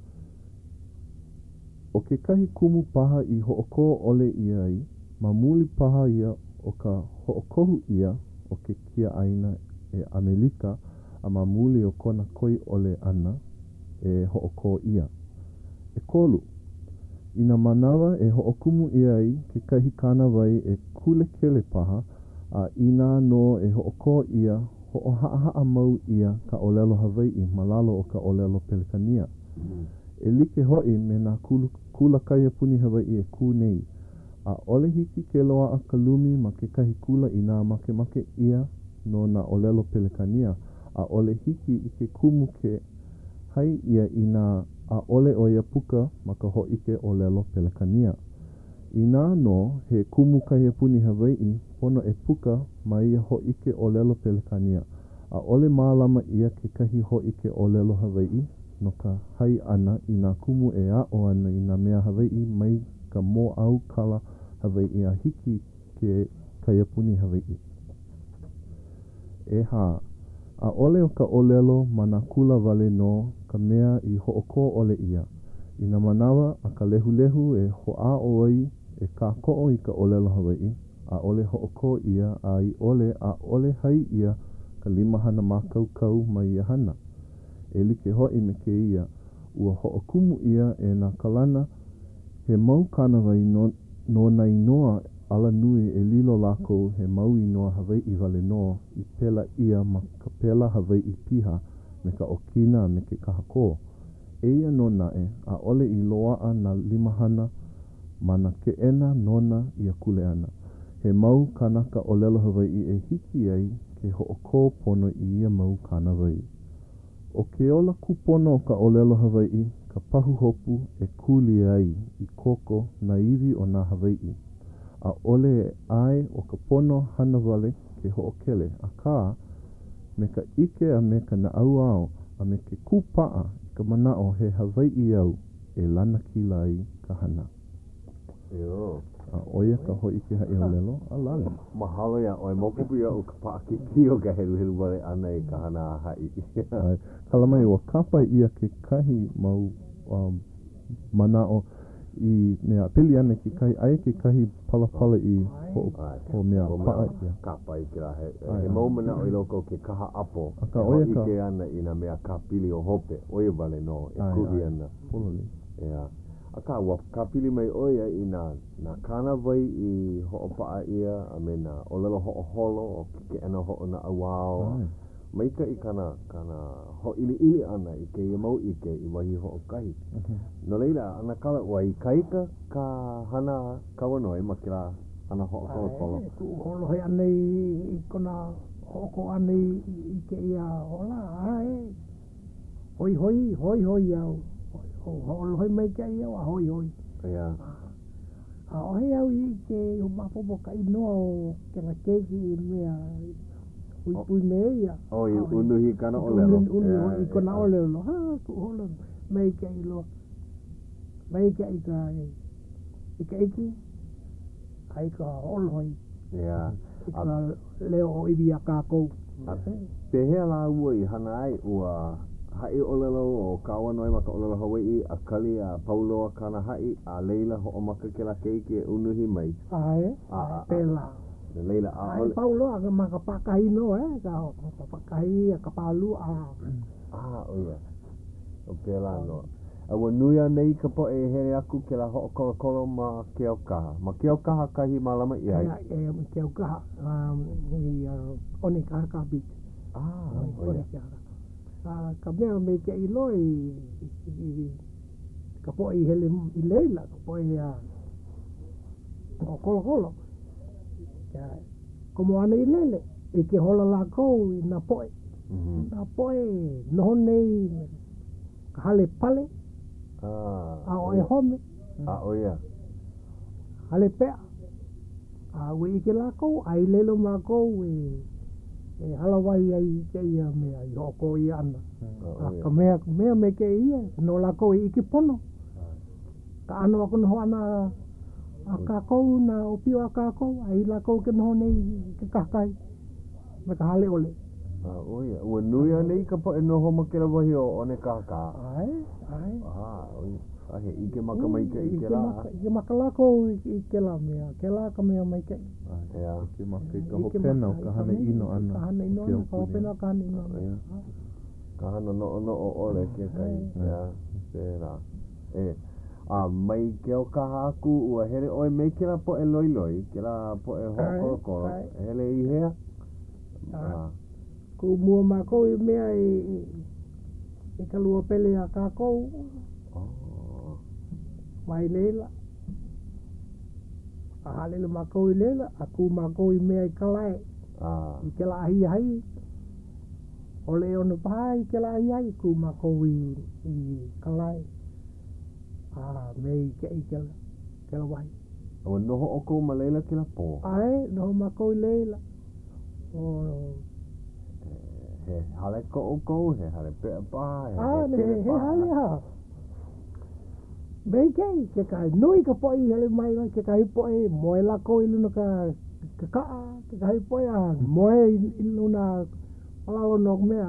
[SPEAKER 3] O ke kahi kumu paha i ho'oko ole ia ai, ma muli paha ia o ka ho'okohu ia o ke kia aina e Amerika, a ma muli o kona koi ole ana e ho'oko ia. E kolu, ina manawa e ho'okumu ia ai ke kahi kāna wai e kule kele paha, a ina no e ho'oko ia ho'oha'a mau ia ka olelo Hawaii malalo o ka olelo Pelekania. E like hoi me nā kula kaia puni Hawaii e ku nei, a ole hiki ke loa a kalumi ma ke kahi kula i nā make ia no nā olelo Pelekania, a ole hiki i ke kumu ke hai ia i nā a ole o ia puka ma ka ho'ike olelo Pelekania. I nā no he kumu kahi puni Hawaii pono e puka ma ia ho'ike olelo Pelekania, a ole mālama ia ke kahi ho'ike olelo Hawaii no ka hai ana i nā kumu e a'o ana i nā mea Hawaii mai ka mō au kala Hawaii a hiki ke kaiapuni Hawaii. E hā, a ole o ka olelo ma nā kula wale no ka mea i ho'oko ole ia. I nā manawa a ka lehu e ho'a'o ai e ka ko'o i ka olelo Hawaii, a ole ho'oko ia a ole hai ia ka 5 hana mākaukau mai ia hana. E like hoi me ke ia, ua ho'okumu ia e nā kalana he mau kānawai no na inoa ala nui e lilo lako he mau inoa Hawaii wale no i pela ia ma ka pela Hawaii piha me ka okina me ke kahako. Eia no nae a ole i loa na 5 hana mana ke ena nona i a kule ana. He mau kanaka olelo Hawaii e hiki ai ke ho'oko pono i ia mau kānawai. O ke ola kupono o ka olelo Hawaii, ka pahu hopu e kuli ai i koko na iwi o nā Hawaii. A ole ai o ka pono hana wale ke ho'okele, a kā me ka ike a me ka na au a me ke kupaa i ka manao he Hawaii au e lana kila ai ka hana.
[SPEAKER 2] Eo.
[SPEAKER 3] A oia ka hoi ke hai olelo, a lale.
[SPEAKER 2] Mahalo ia, oi mokupu ia o ka paakiki o ka heru wale ana i ka hana a hai.
[SPEAKER 3] Kalamai o kapa ia ke kahi mau manao i mea pili ana ke kahi, ai ke kahi palapala i ho mea paa ia.
[SPEAKER 2] Kapa i ke la he mau manao i loko ke kaha apo.
[SPEAKER 3] Aka oia ka.
[SPEAKER 2] Ike ana i na mea ka pili o hope, oia wale no, e kuhi ana.
[SPEAKER 3] Pololi.
[SPEAKER 2] Ia. Aka ua ka pili mai oia i nā kāna wai i ho'opaa ia, a me nā olelo ho'oholo o ke ana ho'o na awao. Maika i kana ho'ili ana i ke ia mau ike i wahi ho'okahi. No leila, ana kala ua i kaika ka hana kawanoi ma ke la ana ho'okolo.
[SPEAKER 4] Holo hei ane i kona ho'oko ane i ke ia hola, ae. Hoi au. Holo hei mai ke ia wa hoi.
[SPEAKER 2] Ia.
[SPEAKER 4] A ohe au i ke mapopo ka inoa o ke la keiki i mea pui mea ia.
[SPEAKER 2] O i unuhi kana olelo.
[SPEAKER 4] Unuhi i kona olelo. Ha, ku holo mai ke i loa. Mai ke i ka eki. Ai ka holo hoi.
[SPEAKER 2] Ia.
[SPEAKER 4] I ka leo o iwi a kākou.
[SPEAKER 2] Pehea la ua i hana ai ua hai o lelo o kawa noi maka o lelo Hawaii a kali a pauloa kana hai a leila ho o maka ke la keike unuhi mai.
[SPEAKER 4] Ai, pela.
[SPEAKER 2] Leila a ole.
[SPEAKER 4] Pauloa ka maka pakahi no ka pakahi ka palu a.
[SPEAKER 2] Oia. O pela no. Awa nuia nei ka po e here aku ke la ho kolo ma ke o kaha. Ma ke o kaha kahi malama i ai.
[SPEAKER 4] Ke o kaha. One kaha ka bit.
[SPEAKER 2] Oia.
[SPEAKER 4] Ka mea me ke iloi ka po i hele i leila ka po i o kolo komo ana i lele i ke hola la kou i na poe noho nei ka hale pale a o e home
[SPEAKER 2] oia
[SPEAKER 4] hale pea a ue i ke la kou a i lelo ma kou e halawai ai ke ia mea i hoko i ana ka mea me ke ia no la kou i ke pono ka ano ako noho ana a kākou na o pio a kākou a i la kou ke noho nei ke kakai me ka hale ole
[SPEAKER 2] oia ua nui ane i ka po e noho ma ke la wahi o one kaka
[SPEAKER 4] ai
[SPEAKER 2] oia ahe i ke maka mai ke i ke la
[SPEAKER 4] i ke maka la kou i ke la mea ke la ka mea mai ke
[SPEAKER 2] ea
[SPEAKER 3] ke maka i ka hopena o ka hana ino ana
[SPEAKER 4] ka hana ino ana ka hopena o ka hana ino ana
[SPEAKER 2] ka hana no o ole ke kai ea pera mai ke o kaha aku ua here oi mei ke la po e loi ke la po e hoko hele i hea
[SPEAKER 4] ku mua ma kou i mea i ka lua pele a kākou mai leila a halele ma kou i leila a ku ma kou i mea i kalai i ke la ahi hai o le ono paha i ke la ahi hai ku ma kou i kalai mei ke i ke la wahi
[SPEAKER 2] o noho o kou ma leila ke la po
[SPEAKER 4] noho ma kou i leila
[SPEAKER 2] he hale ko o kou he hale pea paha
[SPEAKER 4] he hale ha mei kei ke kai nui ka po i hele mai ke kai po e moe la kou i luna ka kaa ke kai po e moe i luna alao no mea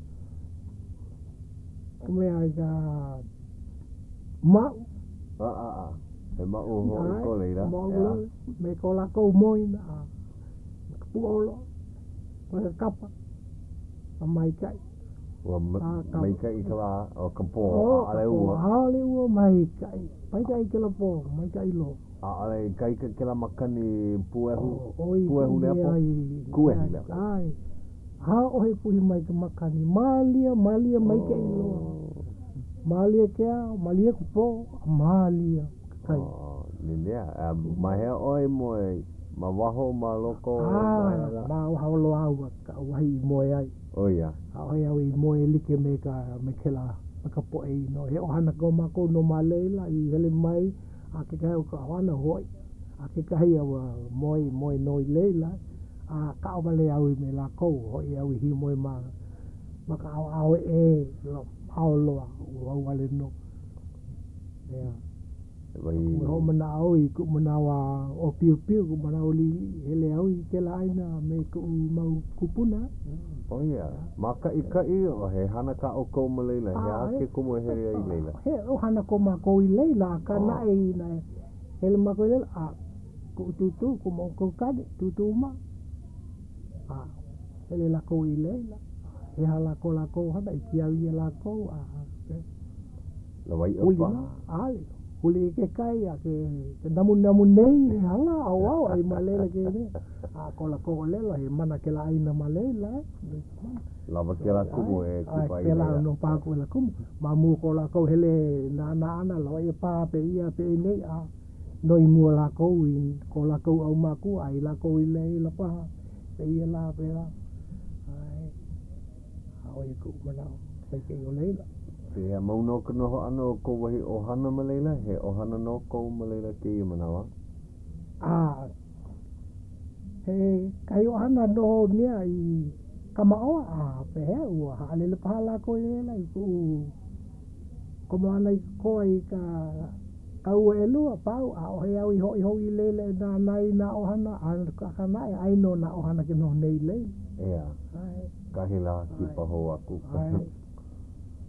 [SPEAKER 4] i ka mau
[SPEAKER 2] he mau ho i ko leila
[SPEAKER 4] me ko la kou moi na puolo me kapa mai kai
[SPEAKER 2] mai kai ka la o ka po ale
[SPEAKER 4] ua mai kai ke la po mai kai lo
[SPEAKER 2] ale kai ke la makani puehu le po kuehu le
[SPEAKER 4] ai o he puhi mai ka makani malia mai kai lo malia ke malia ku po malia kai
[SPEAKER 2] lea ma he oi moe ma waho ma loko
[SPEAKER 4] ma waho lo au ka wahi moe ai
[SPEAKER 2] oia
[SPEAKER 4] au i moe like me ke la ka po e no he ohana ko ma ko no ma leila i hele mai a ke ka ka wana hoi a ke ka ia moe no i leila a ka o le au me la ko hoi au hi moe ma ka au lo au lo au wale no ho mana au i ku mana wa o piu ku mana o li hele au i ke la aina me ku mau kupuna
[SPEAKER 2] oia maka i kai o he hana ka o kou ma leila he ake kumu e here i leila
[SPEAKER 4] he o hana ko ma kou i leila ka nai na hele ma kou i leila ku tutu ku mo kou kade tutu ma hele la kou i leila he hala ko la kou hana i kia i la kou
[SPEAKER 2] la wai opa
[SPEAKER 4] uli ke kai ke namu nei hala au ai malela ke ne ko la ko lelo he mana ke la ina malela
[SPEAKER 2] lava ke la kumu e ku pai
[SPEAKER 4] ke la no pa ku la kumu mamu ko la ko hele na ana lo e pa pe ia pe nei no i mu la ko au ma ku ai la ko i le la pa pe ia la pe la ai ku mana pe ke o leila
[SPEAKER 2] he mauno ka noho ano ko wahi ohana ma leila he ohana no ko ma leila ke i manawa
[SPEAKER 4] he kai ohana no mea i kamao pe he ua hale le pahala ko leila i ku komo ana i ko i ka ua e lua pau o he au i ho i leila na nai na ohana ka nai ai no na ohana ke no nei leila
[SPEAKER 2] kahila ki paho aku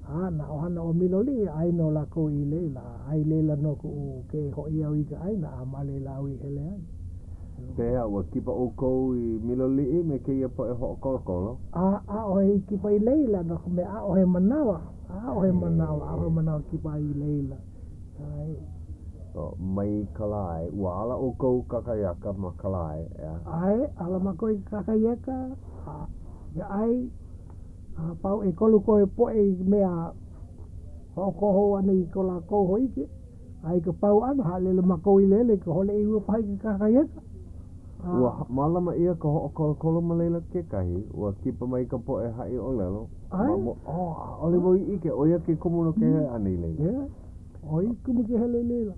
[SPEAKER 4] na ohana o miloli ai no la ko I leila ai leila no ku ke ho I au I ka ai na amale la wi hele ai
[SPEAKER 2] Pea ua kipa o kou I miloli me ke ia po e ho kolokolo.
[SPEAKER 4] a o he kipa I leila no me a o he manawa kipa I leila ai
[SPEAKER 2] So mai kalai ua ala o kou kakayaka ma kalai
[SPEAKER 4] ai ala ma koi kakayaka ya ai pau e kolu ko e po e mea ko ho ani ko la ko hoike ai ka pau ana halele ma ko I lele ko hole I ua pai kakayaka
[SPEAKER 2] ua malama ia ka ho kolokolo malela ke kahi ua kipa mai ka po e hai o lelo ole voi ike o ia ke komuno ke he ani leila
[SPEAKER 4] oi kumu ke hele leila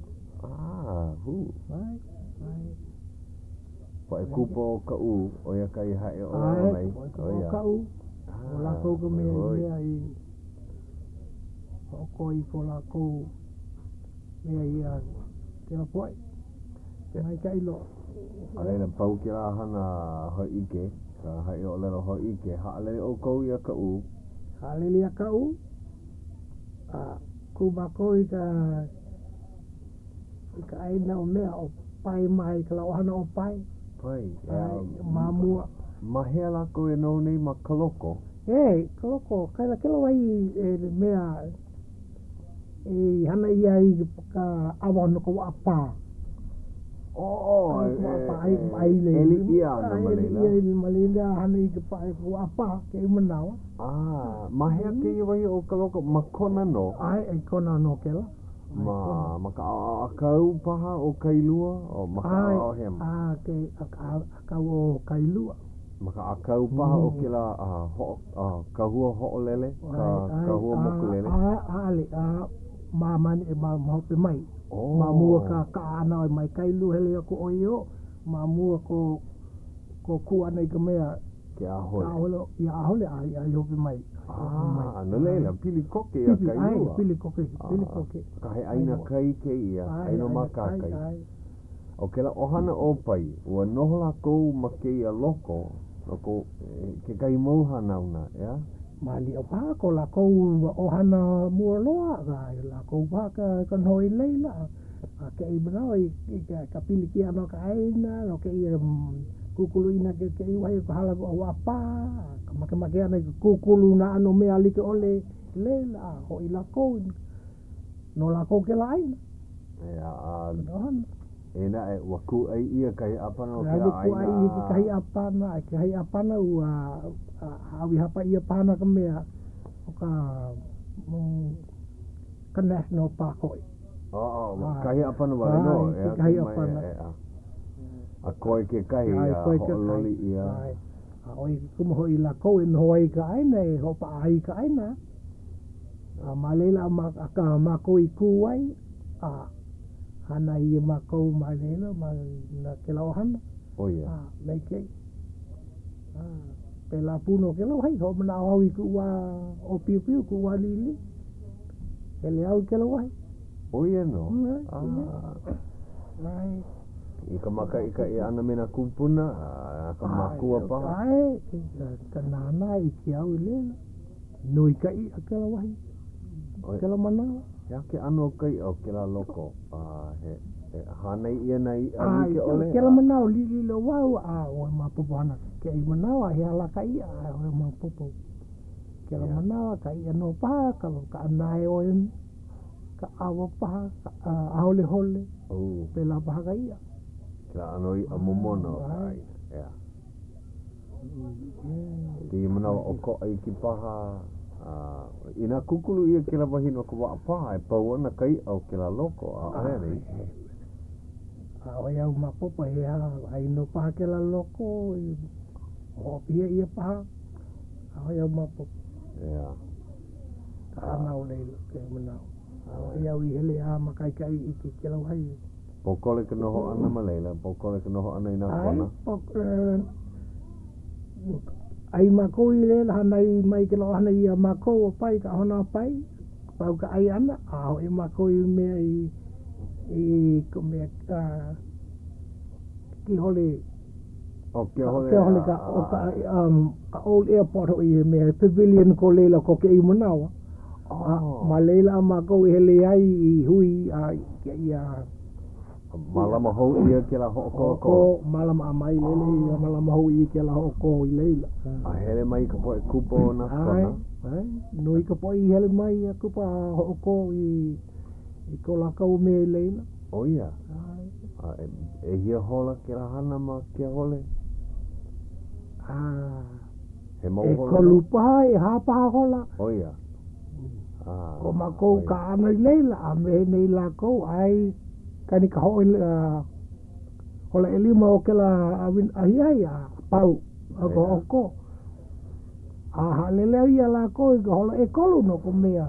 [SPEAKER 4] ai
[SPEAKER 2] po e kupo ka u o ia kai hai o lelo mai
[SPEAKER 4] o ka u o la ko ka mea I o ko I ko la ko mea ia ke la poi mai ka ilo
[SPEAKER 2] Alena pau ki la hana ho ike ka hai o lelo ho ike haalele o kou ia ka u
[SPEAKER 4] haalele ia ka u ku bako I ka aina o mea o pai mai ka la ohana o pai mamua
[SPEAKER 2] mahea la ko e no nei ma kaloko
[SPEAKER 4] kaloko kaila kela wai mea hana ia I ka awa no ko apa ai
[SPEAKER 2] Eli ia na
[SPEAKER 4] malela hana I ka pai ko apa ke manawa
[SPEAKER 2] mahea ke ia wai o kaloko makona no
[SPEAKER 4] ai kona no kela
[SPEAKER 2] maka akau paha o kailua o maka o hema
[SPEAKER 4] ke akau o kailua
[SPEAKER 2] maka akau paha o kila kahua ho'olele kahua mokulele
[SPEAKER 4] ale mamani e mahope mai mamua ka ana mai kailu hele ko oio mamua ko kuana I ka mea
[SPEAKER 2] ke ahole
[SPEAKER 4] ai hope mai
[SPEAKER 2] no leila pili koke ia kailua
[SPEAKER 4] pili koke
[SPEAKER 2] ka he aina kai ke ia aino makakai o ke la ohana o pai ua noho la kou ma ke ia loko ke kai mauha nauna
[SPEAKER 4] mali o pa ko la kou ohana mua loa la kou pa ka hoi leila ke I mana ka pili ki ano ka aina no ke ia kukulu ina ke iwai ko hala ko apa make ana kukulu na ano mea like ole leila ho I la kou no la kou ke la aina
[SPEAKER 2] ena e waku ai ia kai apana o
[SPEAKER 4] kai apana ua hawi hapa ia pana ka mea o ka national park oi
[SPEAKER 2] kai apana wale no
[SPEAKER 4] kai apana
[SPEAKER 2] a koe ke kai ho loli ia
[SPEAKER 4] oi kuma hoi la kou en hoi ka aina e hopa ai ka aina malela ma koi kuai hana ia ma kou malela na ke la ohana mai kei pe la puno ke la hai ho mana au I ku wa o piu ku wa lili ele au ke la hai
[SPEAKER 2] no
[SPEAKER 4] ai
[SPEAKER 2] I ka maka I ka I ana mena kupuna ka makua pa
[SPEAKER 4] ka nana I ki au lela nui ka I ke la hai ke la mana
[SPEAKER 2] ya ke ano kai o ke la loko hanai ia nei ali ke ole
[SPEAKER 4] ke la mana lili lo wau o ma popo hana ke I mana he ala ka I o ma popo ke la mana ka I no pa ka anai o ka awa pa ahole hole pe la pa ka I
[SPEAKER 2] ka ano I momono Ki mana o ko ai ki paha ina kukulu ia ke la wahino ko wa paha e pau ana kai au ke la loko nei
[SPEAKER 4] o ia ma popo he ai no paha ke la loko o ia paha o ia ma popo ana o nei ke mana o ia wi hele ma kai I ke la hai
[SPEAKER 2] pokole ke noho ana malela pokole ke noho ana ina kona
[SPEAKER 4] ai ma ko I le hana I mai ke lo hana ia ma ko o pai ka hona pai pau ka ai ana e ma ko I me I ko me ki hole
[SPEAKER 2] ke hole
[SPEAKER 4] ka old airport o I me pavilion ko le ko ke I manawa Ma leila ma ko hele ai I hui a ke ia
[SPEAKER 2] Malama hou ia ke la ho'o
[SPEAKER 4] ko malama mai lele malama hui ke la ko I leila.
[SPEAKER 2] A hele mai ka po e kupo na kona.
[SPEAKER 4] Noi ka po I hele mai a kupa ho ko I ko la kau me leila.
[SPEAKER 2] O ia. E hia hola ke la hana ma ke hole. He mau hola.
[SPEAKER 4] E ko lupa e hapa hola.
[SPEAKER 2] O ia.
[SPEAKER 4] Ko ma ko ka ana I leila a me nei la ko ai kani ka ho hola e lima o ke la awin ahiai a pau a ko a lele ia la ko I ka hola e kolu no ko mea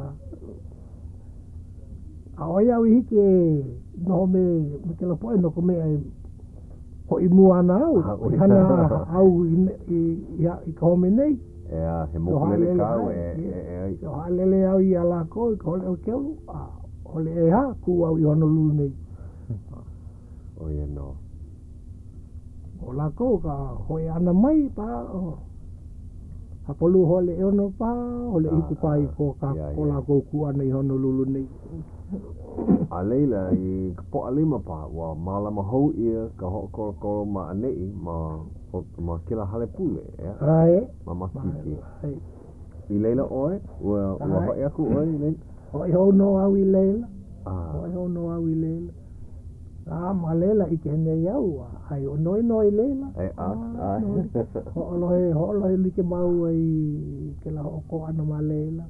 [SPEAKER 4] a oia wi hiki no me ke la poe no ko mea ho I muana au hana au I ka home nei
[SPEAKER 2] he mo lele kau
[SPEAKER 4] o halele au ia la ko ka hola o kelu a hole e ha ku au I Honolulu nei
[SPEAKER 2] o ia no
[SPEAKER 4] o la ko ka hoi ana mai pa a polu hole e ono pa hole I ku pai ko ka ko la ko ku ana I Honolulu nei
[SPEAKER 2] a leila I po alima pa wa malama hou ia ka ho ko ma anei ma kila hale pule
[SPEAKER 4] ai
[SPEAKER 2] ma makiki I leila oe wa ho ia ku oe nei
[SPEAKER 4] ho no au I leila ho no au I leila ma leila I ke nei au ai o noi leila ho lo li ke mau ai ke la ho ko ana ma leila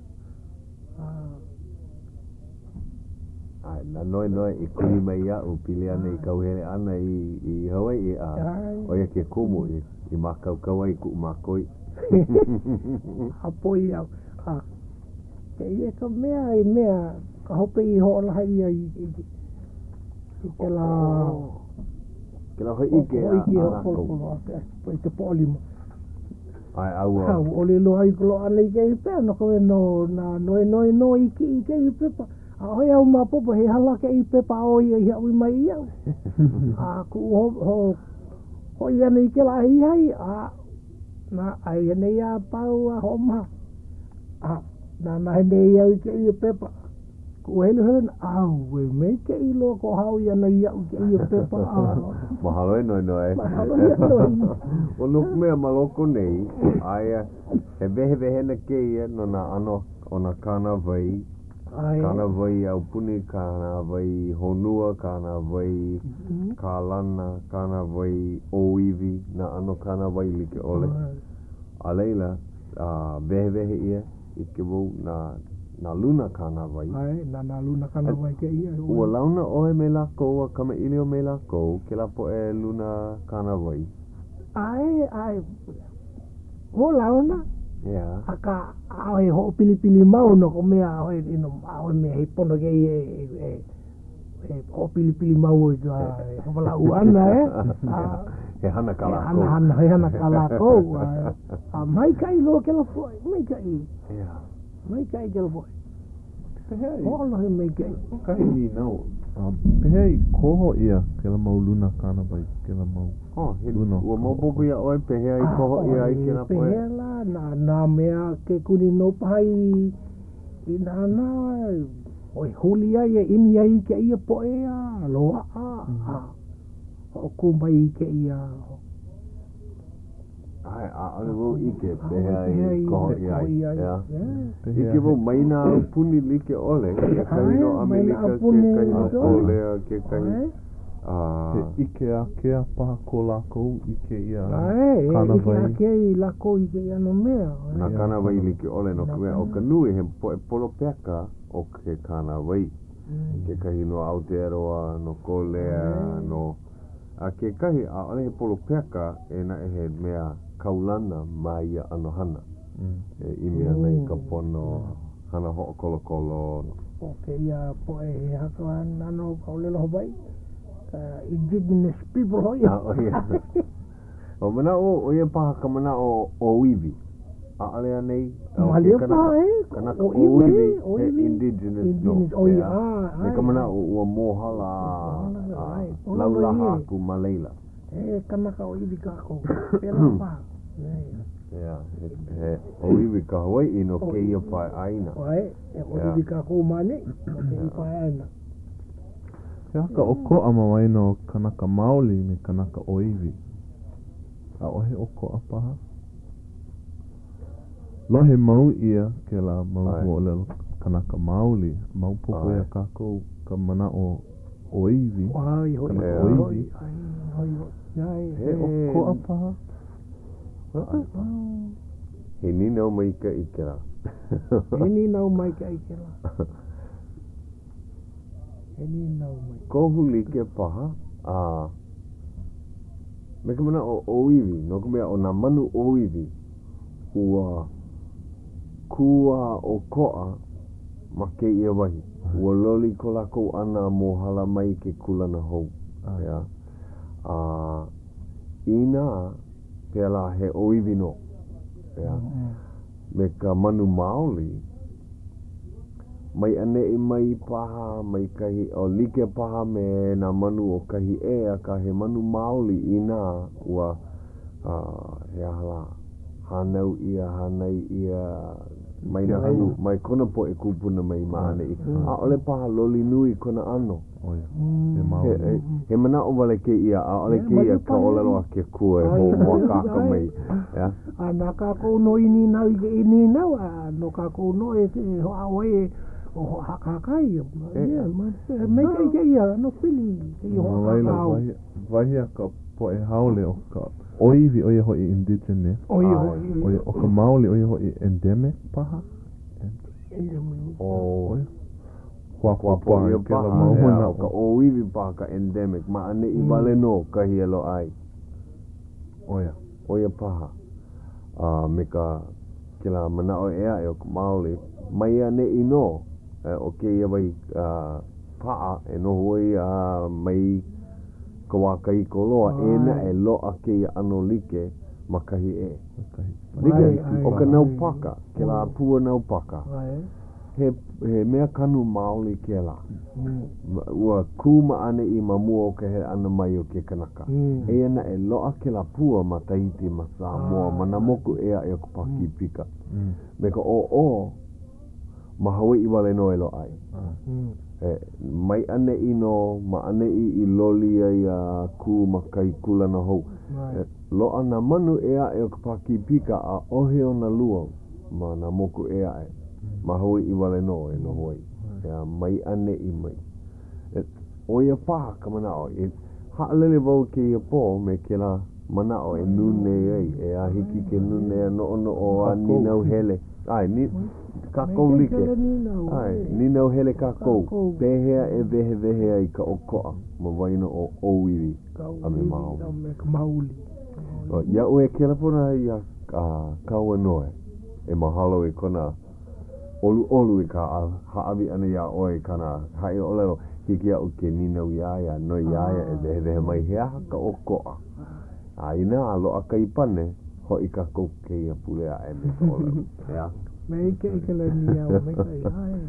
[SPEAKER 2] ai na noi I kuli mai ia u pili ana I kau hele ana I Hawaii o ia ke kumu I makau kawai ku makoi
[SPEAKER 4] apoi au ke ia ka mea ka hope I ho la hai ai ke la
[SPEAKER 2] hoi ike a
[SPEAKER 4] po te polimo
[SPEAKER 2] ai au
[SPEAKER 4] o le lo ai ko ana I ke pe no ko no na no I ke I pepa a hoi au ma popo he hala ke I pepa o ia I au mai ia a ku ho ia nei ke la hai na ai nei a pau a homa na nei ia ke I pepa ku hele au we me ke I lo ko hau ia nei ia ke I pepa
[SPEAKER 2] mahalo e noi o no me maloko nei ai he vehe na ke ia no na ano ona kana vai kana vai au puni kana vai honua kana vai kalana kana vai oivi na ano kana vai like ole a leila vehe ia I ke wau na luna kana vai
[SPEAKER 4] ai na luna kana vai ke ia
[SPEAKER 2] ua launa oe me lako a kama ilio me lako ke la po e luna kana vai
[SPEAKER 4] ai ho launa
[SPEAKER 2] yeah
[SPEAKER 4] aka ai ho pili mau no ko mea ho ino au me he pono ke ho pili mau ga ho la uana
[SPEAKER 2] he hana kala
[SPEAKER 4] hana kala ko mai kai lo ke lo foi mai kai
[SPEAKER 2] yeah
[SPEAKER 4] mai kai ke lo foi ho lo he mai kai
[SPEAKER 2] kai ni no
[SPEAKER 3] Pehei koho ia ke la mau luna kana vai ke la mau
[SPEAKER 2] he ua mau popo ia oe pehei koho ia I ke la poe
[SPEAKER 4] pehei la na mea ke kuni no pai I nana oi huli ai e imi ai ke ia poe a loa o kumbai ke ia
[SPEAKER 2] ai ale wo ike pehei koho ia ya ike wo maina puni like ole ke kaino Amerika ke kaino Kolea ke kaino
[SPEAKER 3] ike a ke a paha ko lako ike ia
[SPEAKER 4] kana vai ike a lako ike ia no mea
[SPEAKER 2] na kana vai like ole no kwe o kanui he polo peka o ke kana vai ke kaino Aotearoa no Kolea no a ke kahi a ole he polo peka e na he mea kaulana mai a ano hana imi ana I ka pono hana ho kolo
[SPEAKER 4] o ke ia poe he haka nano kaulelo Hawaii indigenous people ho ia
[SPEAKER 2] o mana o ia paha ka mana o iwi a ale anei
[SPEAKER 4] malia paha
[SPEAKER 2] kana o iwi indigenous
[SPEAKER 4] o ia
[SPEAKER 2] me ka mana o mohala laulaha ku Malayla
[SPEAKER 4] kana ka o iwi ka ko pela paha
[SPEAKER 2] He oiwi ka Hawaii no ke ia pai aina.
[SPEAKER 4] Oe, e oiwi ka kou mane, o ke i pai aina.
[SPEAKER 3] He haka o koa mawai no kanaka maoli me kanaka oiwi. A ohe o koa paha. Lohe mau ia ke la mau o lelo kanaka maoli. Mau poko ia kako ka mana o oiwi.
[SPEAKER 4] Ai, hoi, hoi, hoi.
[SPEAKER 3] He o koa paha.
[SPEAKER 2] He ni nau mai ka ikera.
[SPEAKER 4] He ni nau mai ka ikera. He ni nau mai.
[SPEAKER 2] Kohu like paha. Me ka mana o oiwi. No ka mea o na manu oiwi. Ua kua o koa ma ke ia wahi. Ua loli ko lako ana mo hala mai ke kulana hou. Ina pela he oiwi no. Me ka manu maoli mai ane i mai paha mai kahi o like paha me na manu o kahi ea ka he manu maoli ina ua he ahala hanau ia hanai ia mai na hau mai kona po e kupuna mai maane i a ole paha loli nui kona ano he mana o wale ke ia a ole ke ia ka ole loa ke kua e ho mua kaka mai
[SPEAKER 4] a na kako no ini nau a no kako no e ho a oe o hakakai me ke ia no pili ke ho kakao
[SPEAKER 3] wahi a ka po e haole o ka oiwi oia hoi indigenous oia o ka maoli oia hoi endemic paha
[SPEAKER 2] Kwa paha ke la maumana o ka oiwi paha ka endemic ma ane i wale no ka hielo ai oia paha me ka ke la mana o ea e o ka maoli mai ane i no o ke ia wai paa e no hoi mai ka waka i koloa ena e loa ke ia ano like makahi e like o ka nau paka ke la pua nau paka he mea kanu maoli ke la ua kuma ane i mamua o ke he ana mai o ke kanaka ena e loa ke la pua ma Tahiti ma Samoa ma na moku ea e o paki pika me ka o ma Hawaii wale no e lo ai mai ane ino ma ane i loli ai a ku makai kula na hou lo ana manu ea e o paki pika a ohe o na lua ma na moku ea e ma hoi i wale no e no hoi mai ane i mai o ia paha ka mana o haalele wau ke ia po me ke la mana o e nune ei e a hiki ke nune e no ono o a ninau hele ai ni kako like ai ninau hele kako pehea e vehe ai ka okoa ma waino o oiwi a me mauli ia ue ke la pona ia kaua noe e mahalo i kona olu i ka haawi ana ia oe kana hai o lelo hiki au ke ninau iaia no iaia e vehe mai hea ka okoa a ina alo a kai pane ho i ka koke ia pulea e me ka olelo
[SPEAKER 4] me ike le nia o me kai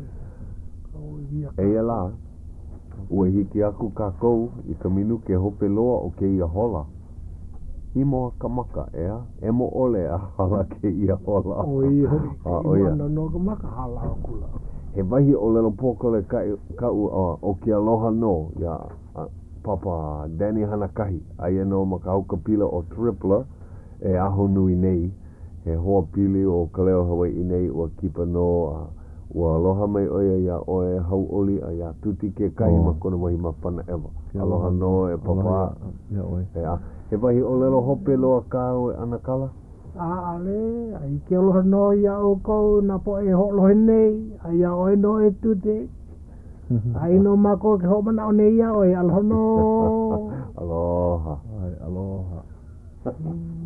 [SPEAKER 4] ai
[SPEAKER 2] e la ue hiki aku kakou i ka minu ke hope loa o ke ia hola i moa ka maka e mo ole a hala ke ia hola
[SPEAKER 4] oia no ka maka hala kula
[SPEAKER 2] he wahi o lelo pokole ka o ke aloha no ia Papa Danny Hanakahi aia no maka hauka pila o Tripler e aho nui nei he hoa pili o kaleo Hawaii nei ua kipa no ua aloha mai oia ia oe hau oli a ia tuti ke kai ma kona wahi mawhana ewa aloha no e papa he wahi o lelo hope loa kao e anakala
[SPEAKER 4] ale ai ke aloha no ia o kou na po e holo nei ai a oe no e tuti ai no mako ke ho mana o nei ia oe aloha no
[SPEAKER 2] aloha
[SPEAKER 3] aloha